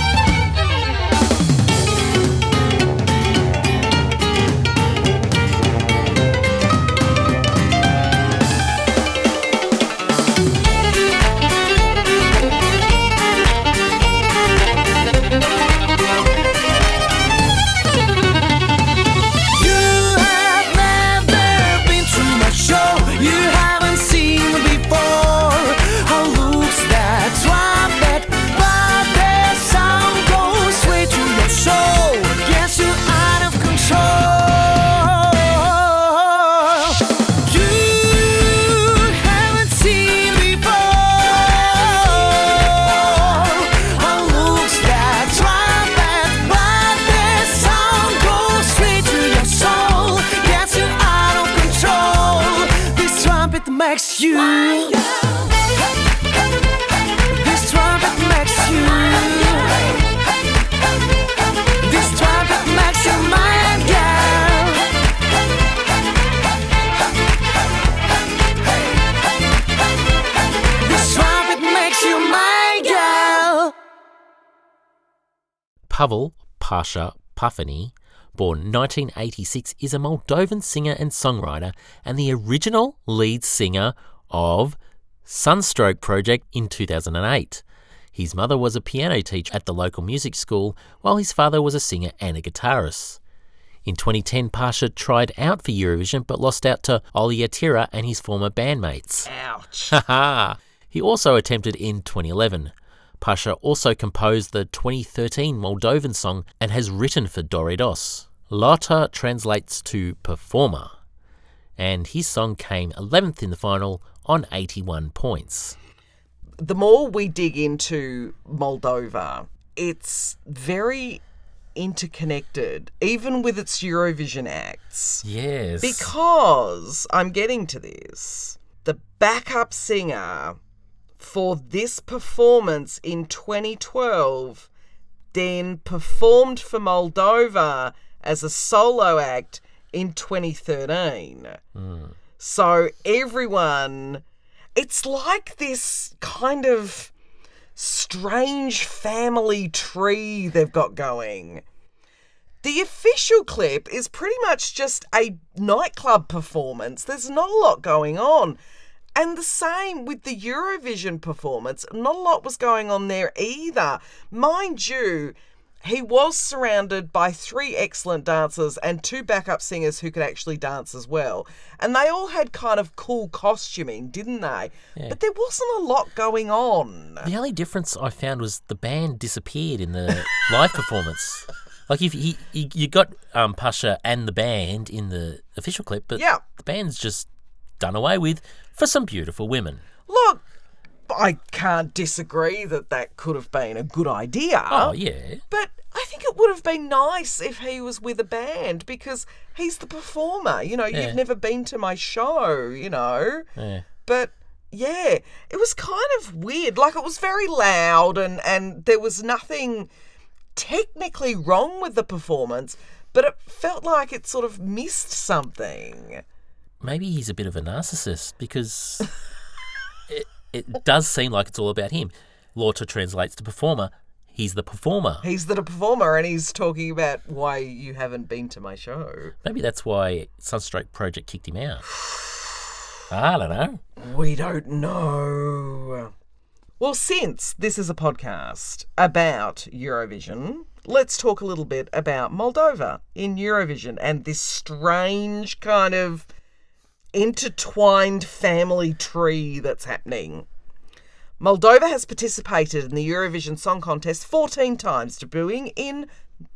Makes you this trumpet makes you this trumpet makes you my girl. This trumpet makes you my girl. Pavel Pasha Pafani, born 1986, is a Moldovan singer and songwriter and the original lead singer of Sunstroke Project in 2008. His mother was a piano teacher at the local music school, while his father was a singer and a guitarist. In 2010, Pasha tried out for Eurovision but lost out to Olli Atira and his former bandmates. Ouch. Haha! He also attempted in 2011. Pasha also composed the 2013 Moldovan song and has written for Doridos. Lota translates to performer, and his song came 11th in the final on 81 points. The more we dig into Moldova, it's very interconnected, even with its Eurovision acts. Yes. Because, I'm getting to this, the backup singer for this performance in 2012 then performed for Moldova as a solo act in 2013. So everyone, it's like this kind of strange family tree they've got going. The official clip is pretty much just a nightclub performance. There's not a lot going on. And the same with the Eurovision performance. Not a lot was going on there either. Mind you, he was surrounded by 3 excellent dancers and 2 backup singers who could actually dance as well. And they all had kind of cool costuming, didn't they? Yeah. But there wasn't a lot going on. The only difference I found was the band disappeared in the live performance. Like, if you got Pasha and the band in the official clip, but Yeah. the band's just done away with for some beautiful women. Look, I can't disagree that could have been a good idea. Oh, yeah. But I think it would have been nice if he was with a band because he's the performer. You know, Yeah. you've never been to my show, you know. Yeah. But yeah, it was kind of weird. Like, it was very loud and there was nothing technically wrong with the performance, but it felt like it sort of missed something. Maybe he's a bit of a narcissist because it does seem like it's all about him. Lota translates to performer. He's the performer. He's the performer and he's talking about why you haven't been to my show. Maybe that's why Sunstroke Project kicked him out. I don't know. We don't know. Well, since this is a podcast about Eurovision, let's talk a little bit about Moldova in Eurovision and this strange kind of intertwined family tree that's happening. Moldova has participated in the Eurovision Song Contest 14 times, debuting in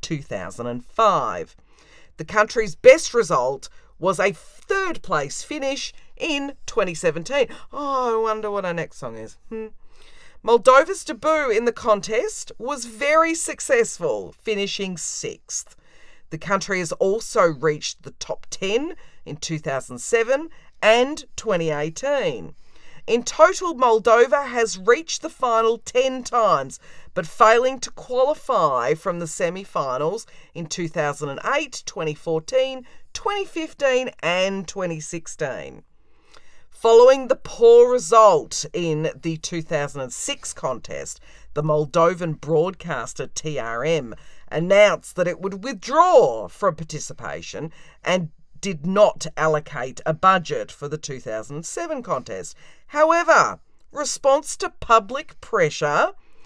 2005. The country's best result was a 3rd place finish in 2017. Oh, I wonder what our next song is. Moldova's debut in the contest was very successful, finishing 6th. The country has also reached the top 10 in 2007 and 2018. In total, Moldova has reached the final 10 times, but failing to qualify from the semi-finals in 2008, 2014, 2015 and 2016. Following the poor result in the 2006 contest, the Moldovan broadcaster TRM announced that it would withdraw from participation and did not allocate a budget for the 2007 contest. However, response to public pressure,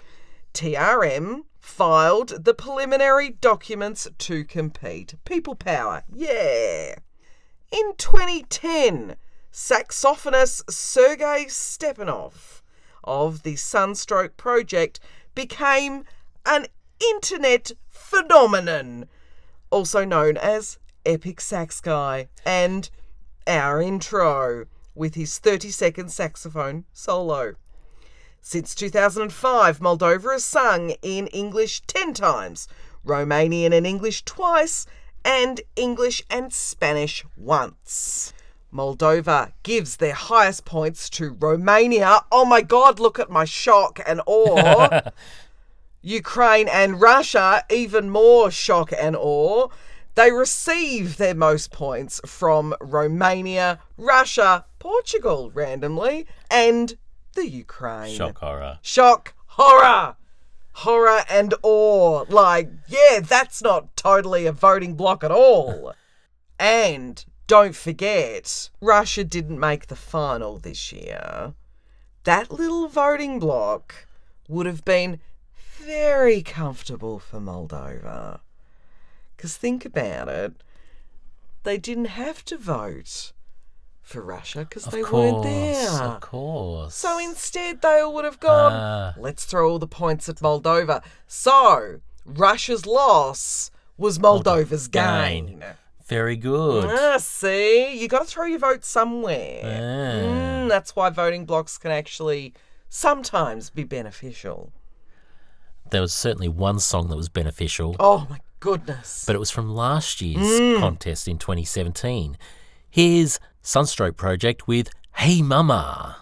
TRM filed the preliminary documents to compete. People power, yeah. In 2010, saxophonist Sergei Stepanov of the Sunstroke Project became an internet phenomenon, also known as Epic Sax Guy, and our intro with his 30-second saxophone solo. Since 2005, Moldova has sung in English 10 times, Romanian and English twice, and English and Spanish once. Moldova gives their highest points to Romania. Oh my God, look at my shock and awe. Ukraine and Russia, even more shock and awe. They receive their most points from Romania, Russia, Portugal, randomly, and the Ukraine. Shock horror. Shock, horror. horror and awe. Like, yeah, that's not totally a voting block at all. And don't forget, Russia didn't make the final this year. That little voting block would have been very comfortable for Moldova. Because think about it, they didn't have to vote for Russia because they weren't there. Of course. So instead they would have gone, let's throw all the points at Moldova. So Russia's loss was Moldova's gain. Very good. See, you got to throw your vote somewhere. That's why voting blocks can actually sometimes be beneficial. There was certainly one song that was beneficial, Oh my goodness. but it was from last year's contest in 2017. Here's Sunstroke Project with Hey Mama.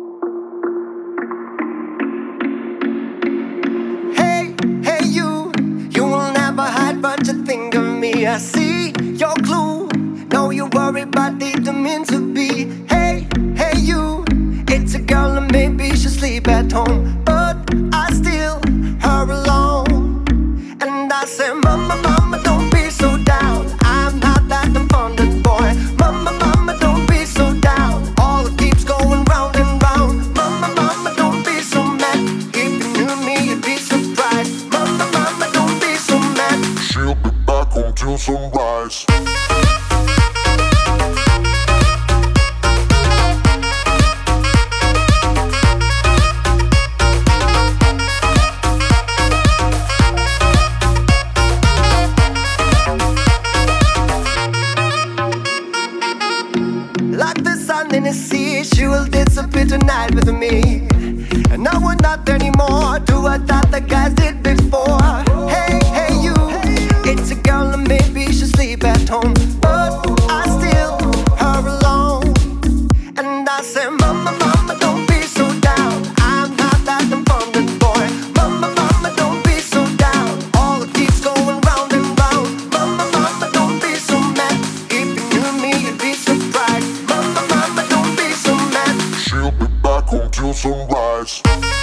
Hey, hey you will never hide but you think of me. I see your clue, know you worry but didn't mean to be. Hey, hey you, it's a girl and maybe she'll sleep at home, but I still her alone. And I say, mama, mama, don't be so down, I'm not that unfonded boy. Mama, mama, don't be so down, all it keeps going round and round. Mama, mama, don't be so mad, if you knew me you'd be surprised. Mama, mama, don't be so mad, She'll be back home till sunrise. like the sun in the sea, she will disappear tonight with me. And now we're not anymore, do what other guys did before. Hey, hey you, it's a girl and maybe she'll sleep at home, but I still her alone. And I say, mama, mama, don't be so down, I'm not that unfonded boy. Mama, mama, don't be so down, all it keeps going round and round. Mama, mama, don't be so mad, if you knew me you'd be surprised. Mama, mama, don't be so mad, She'll be back home till sunrise.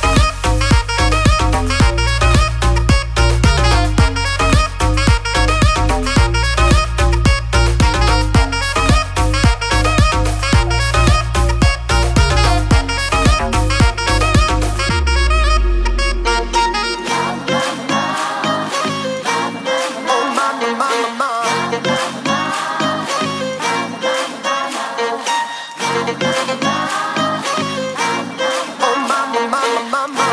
oh mama, mama, mama. Oh mama, mama, mama.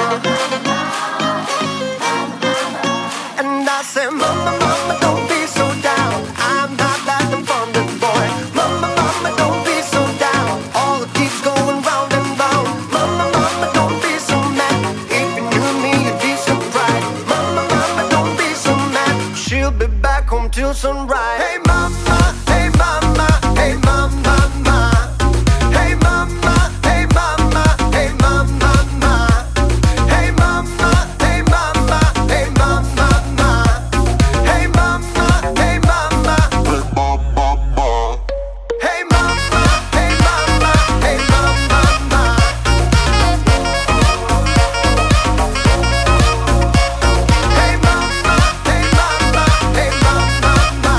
And I say, mama, mama, don't be so down, I'm not that unfonded boy. Mama, mama, don't be so down, all it keeps going round and round. Mama, mama, don't be so mad, if you knew me you'd be surprised. Mama, mama, don't be so mad, she'll be back home till sunrise. Hey mama, hey mama, hey mama, mama. Hey mama, hey mama, hey mama, mama. Hey mama, hey mama, hey mama, mama. Hey mama, hey mama. Hey, mama. Hey mama, hey mama, hey mama, mama. Hey mama, hey mama, hey mama, mama.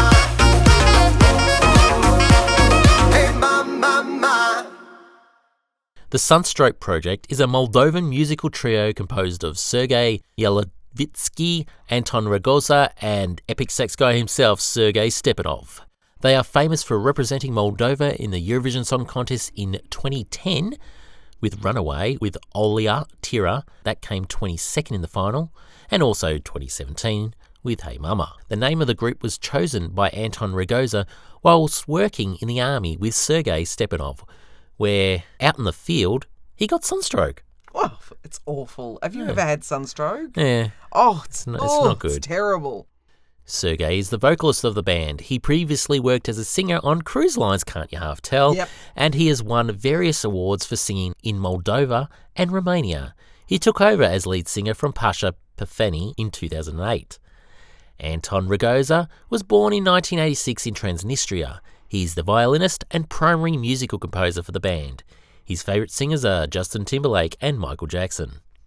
Hey mama, mama. The Sunstroke Project is a Moldovan musical trio composed of Sergei Yelovitsky, Anton Ragoza, and epic sax guy himself, Sergei Stepanov. They are famous for representing Moldova in the Eurovision Song Contest in 2010 with Runaway with Olia Tira, that came 22nd in the final, and also 2017 with Hey Mama. The name of the group was chosen by Anton Ragoza whilst working in the army with Sergei Stepanov, where out in the field he got sunstroke. Oh, it's awful. Have you ever had sunstroke? Yeah. Oh, it's not good. It's terrible. Sergei is the vocalist of the band. He previously worked as a singer on cruise lines, can't you half tell? Yep. And he has won various awards for singing in Moldova and Romania. He took over as lead singer from Pasha Pafeni in 2008. Anton Ragoza was born in 1986 in Transnistria. He's the violinist and primary musical composer for the band. His favourite singers are Justin Timberlake and Michael Jackson.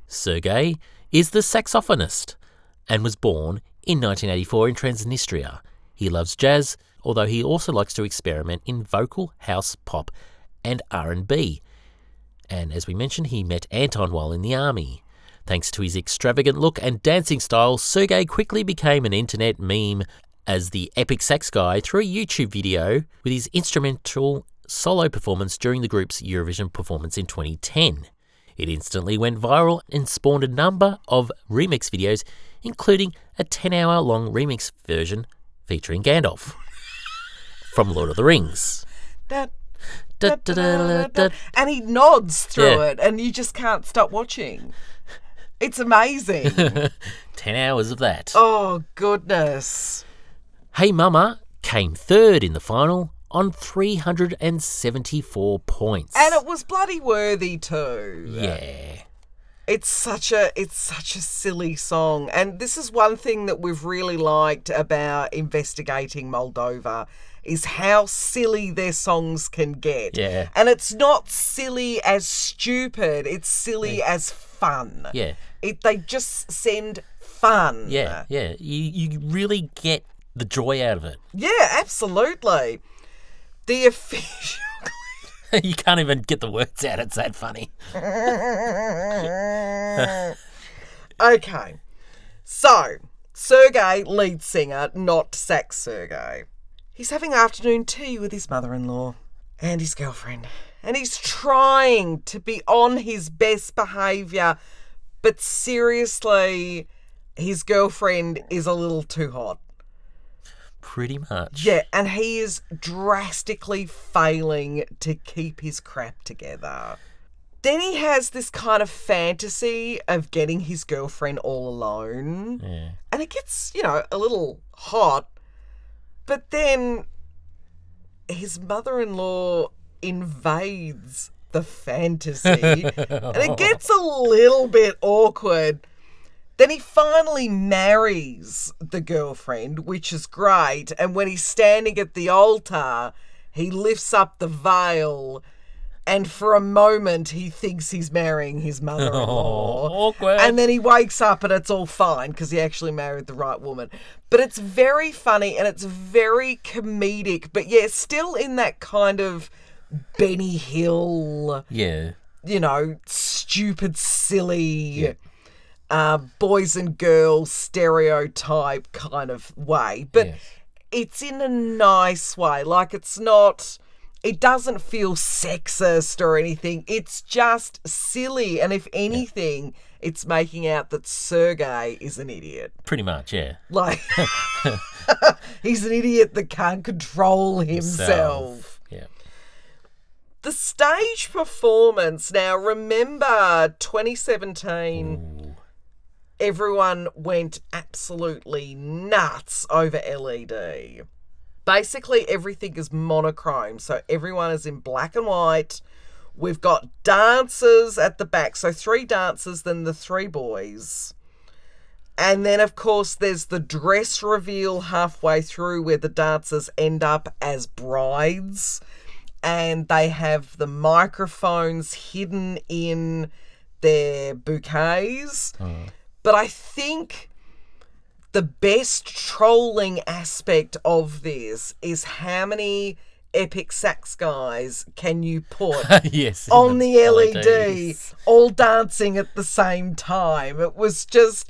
Sergei is the saxophonist and was born in 1984 in Transnistria. He loves jazz, although he also likes to experiment in vocal, house, pop and R&B. And as we mentioned, he met Anton while in the army. Thanks to his extravagant look and dancing style, Sergei quickly became an internet meme as the epic sax guy through a YouTube video with his instrumental solo performance during the group's Eurovision performance in 2010. It instantly went viral and spawned a number of remix videos, including a 10-hour-long remix version featuring Gandalf from Lord of the Rings. Da, da, da, da, da, and he nods through it, and you just can't stop watching. It's amazing. 10 hours of that. Oh, goodness. Hey Mama came third in the final on 374 points. And it was bloody worthy too. Yeah. It's such a silly song. And this is one thing that we've really liked about investigating Moldova is how silly their songs can get. Yeah. And it's not silly as stupid, it's silly as fun. Yeah. They just send fun. Yeah. You really get the joy out of it. Yeah, absolutely. The official... You can't even get the words out. It's that funny. Okay. So, Sergei, lead singer, not Sax Sergei. He's having afternoon tea with his mother-in-law and his girlfriend. And he's trying to be on his best behaviour, but seriously, his girlfriend is a little too hot. Pretty much. Yeah, and he is drastically failing to keep his crap together. Then he has this kind of fantasy of getting his girlfriend all alone. Yeah. And it gets, a little hot. But then his mother-in-law invades the fantasy. And it gets a little bit awkward. Then he finally marries the girlfriend, which is great. And when he's standing at the altar, he lifts up the veil. And for a moment, he thinks he's marrying his mother-in-law. Awkward. And then he wakes up and it's all fine because he actually married the right woman. But it's very funny and it's very comedic. But yeah, still in that kind of Benny Hill, Yeah. stupid, silly... boys and girls stereotype kind of way, but it's in a nice way. Like it doesn't feel sexist or anything. It's just silly. And if anything, it's making out that Sergei is an idiot. Pretty much, yeah. Like, he's an idiot that can't control himself. Yeah. The stage performance, now remember 2017... Everyone went absolutely nuts over LED. Basically, everything is monochrome, so everyone is in black and white. We've got dancers at the back, so 3 dancers, then the 3 boys. And then, of course, there's the dress reveal halfway through where the dancers end up as brides. And they have the microphones hidden in their bouquets. But I think the best trolling aspect of this is how many epic sax guys can you put Yes. on the LED LEDs. all dancing at the same time. It was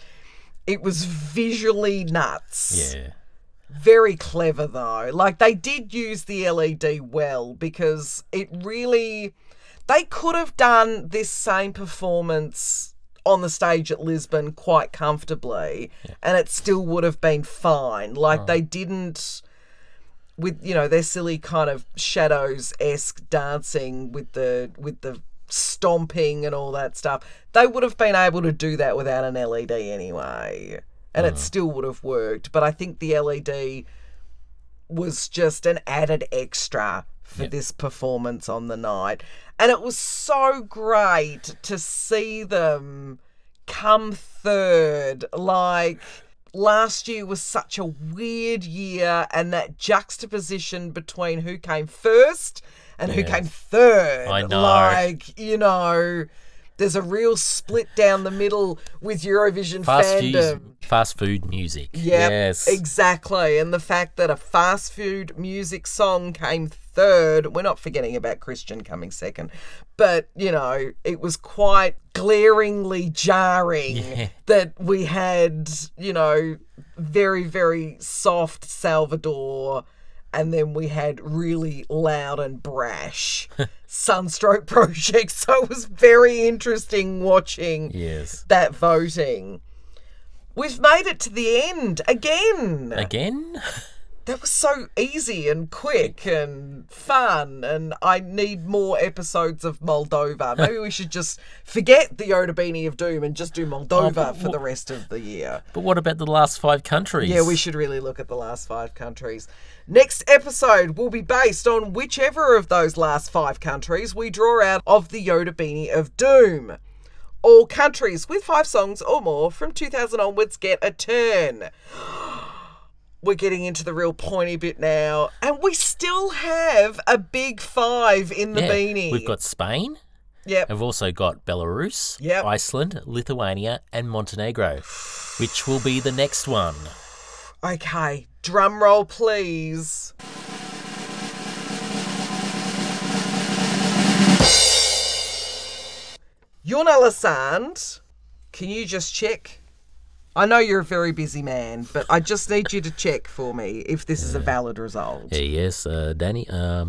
visually nuts. Yeah. Very clever though. Like they did use the LED well because they could have done this same performance on the stage at Lisbon quite comfortably and it still would have been fine. Like they didn't with their silly kind of Shadows-esque dancing with the stomping and all that stuff. They would have been able to do that without an LED anyway. And it still would have worked. But I think the LED was just an added extra for this performance on the night. And it was so great to see them come third. Like, last year was such a weird year, and that juxtaposition between who came first and who came third. I know. Like, There's a real split down the middle with Eurovision fandom. Fast food music. Yep, Yes. exactly. And the fact that a fast food music song came third, we're not forgetting about Christian coming second, but, you know, it was quite glaringly jarring that we had, you know, very, very soft Salvador, and then we had really loud and brash Sunstroke Project. So it was very interesting watching Yes. that voting. We've made it to the end again. Again? That was so easy and quick and fun, and I need more episodes of Moldova. Maybe we should just forget the Yodabini of Doom and just do Moldova for the rest of the year. But what about the last 5 countries? Yeah, we should really look at the last 5 countries. Next episode will be based on whichever of those last 5 countries we draw out of the Yodabini of Doom. All countries with 5 songs or more from 2000 onwards get a turn. We're getting into the real pointy bit now. And we still have a big 5 in the beanie. We've got Spain. Yep. We've also got Belarus, Yep. Iceland, Lithuania, and Montenegro, which will be the next one. Okay, drum roll, please. Yona Lasand, can you just check? I know you're a very busy man, but I just need you to check for me if this is a valid result. Yes, Danny.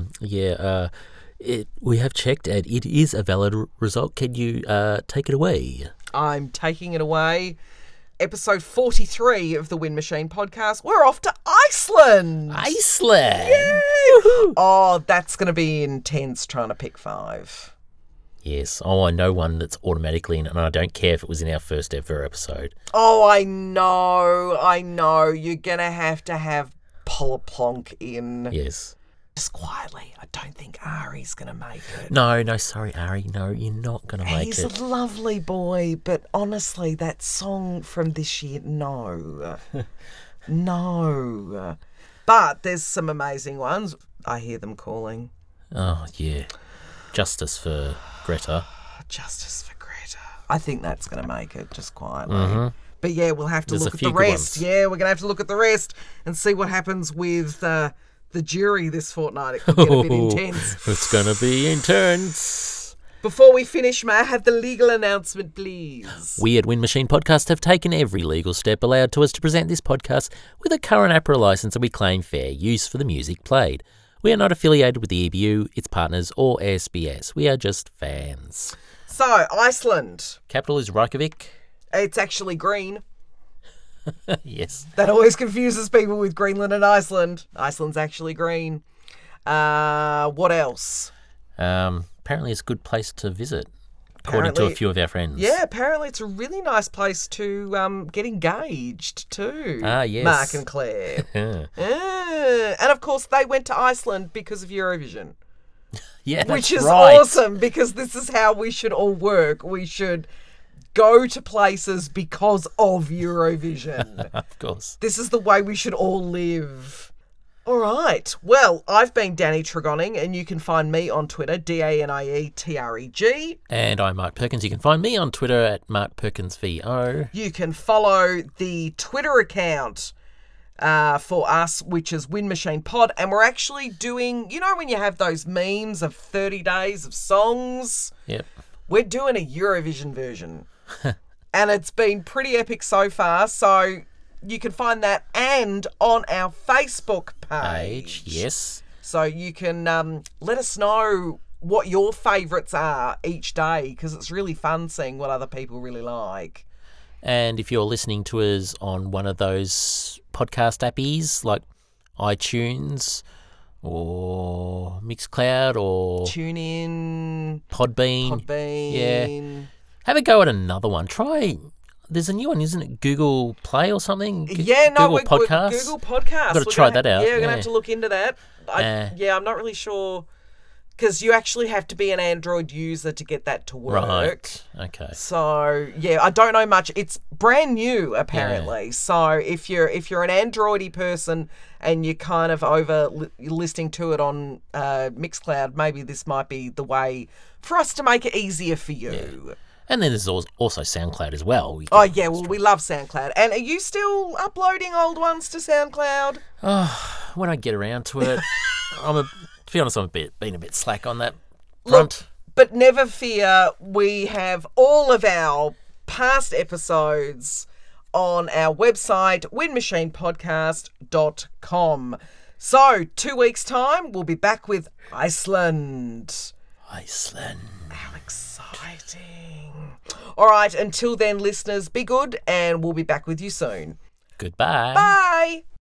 We have checked, and it is a valid result. Can you take it away? I'm taking it away. Episode 43 of the Wind Machine podcast. We're off to Iceland. Iceland! Yay! Oh, that's going to be intense trying to pick 5. Yes. Oh, I know one that's automatically in, and I don't care if it was in our first ever episode. Oh, I know. You're going to have Polaplonk in. Yes. Just quietly, I don't think Ari's going to make it. No, sorry, Ari. No, you're not going to make He's it. a lovely boy, but honestly, that song from this year, no. No. But there's some amazing ones. I hear them calling. Oh, yeah. Justice for Greta. Justice for Greta. I think that's going to make it, just quietly. But yeah, we'll have to There's look a at few the good rest. ones. Yeah, we're going to have to look at the rest and see what happens with the jury this fortnight. It could get a bit intense. It's going to be intense. Before we finish, may I have the legal announcement, please? We at Wind Machine Podcast have taken every legal step allowed to us to present this podcast with a current APRA licence, and we claim fair use for the music played. We are not affiliated with the EBU, its partners, or SBS. We are just fans. So, Iceland. Capital is Reykjavik. It's actually green. Yes. That always confuses people with Greenland and Iceland. Iceland's actually green. What else? Apparently it's a good place to visit, according to a few of our friends. Yeah, apparently it's a really nice place to get engaged too. Ah, yes. Mark and Claire. And of course they went to Iceland because of Eurovision. Yeah, that's Which is right. awesome, because this is how we should all work. We should go to places because of Eurovision. Of course. This is the way we should all live. All right. Well, I've been Danny Tregoning, and you can find me on Twitter, DANIETREG. And I'm Mark Perkins. You can find me on Twitter at MarkPerkinsVO. You can follow the Twitter account for us, which is Wind Machine Pod. And we're actually doing, you know when you have those memes of 30 days of songs? Yep. We're doing a Eurovision version. And it's been pretty epic so far. So you can find that and on our Facebook page. Yes. So you can let us know what your favourites are each day, because it's really fun seeing what other people really like. And if you're listening to us on one of those podcast appies like iTunes or Mixcloud or Tune in, Podbean, Podbean. Yeah. Have a go at another one. Try. There's a new one, isn't it? Google Play or something? Yeah, no, Google Podcasts. Google Podcasts. Got to try that out. Yeah, we're going to have to look into that. I'm not really sure, because you actually have to be an Android user to get that to work. Right. Okay. So, yeah, I don't know much. It's brand new, apparently. Yeah. So if you're an Androidy person and you're kind of listening to it on Mixcloud, maybe this might be the way for us to make it easier for you. And then there's also SoundCloud as well. Oh, yeah, well, we love SoundCloud. And are you still uploading old ones to SoundCloud? When I get around to it, to be honest, been a bit slack on that front. But never fear, we have all of our past episodes on our website, windmachinepodcast.com. So, 2 weeks' time, we'll be back with Iceland. Iceland. How exciting. All right, until then, listeners, be good, and we'll be back with you soon. Goodbye. Bye.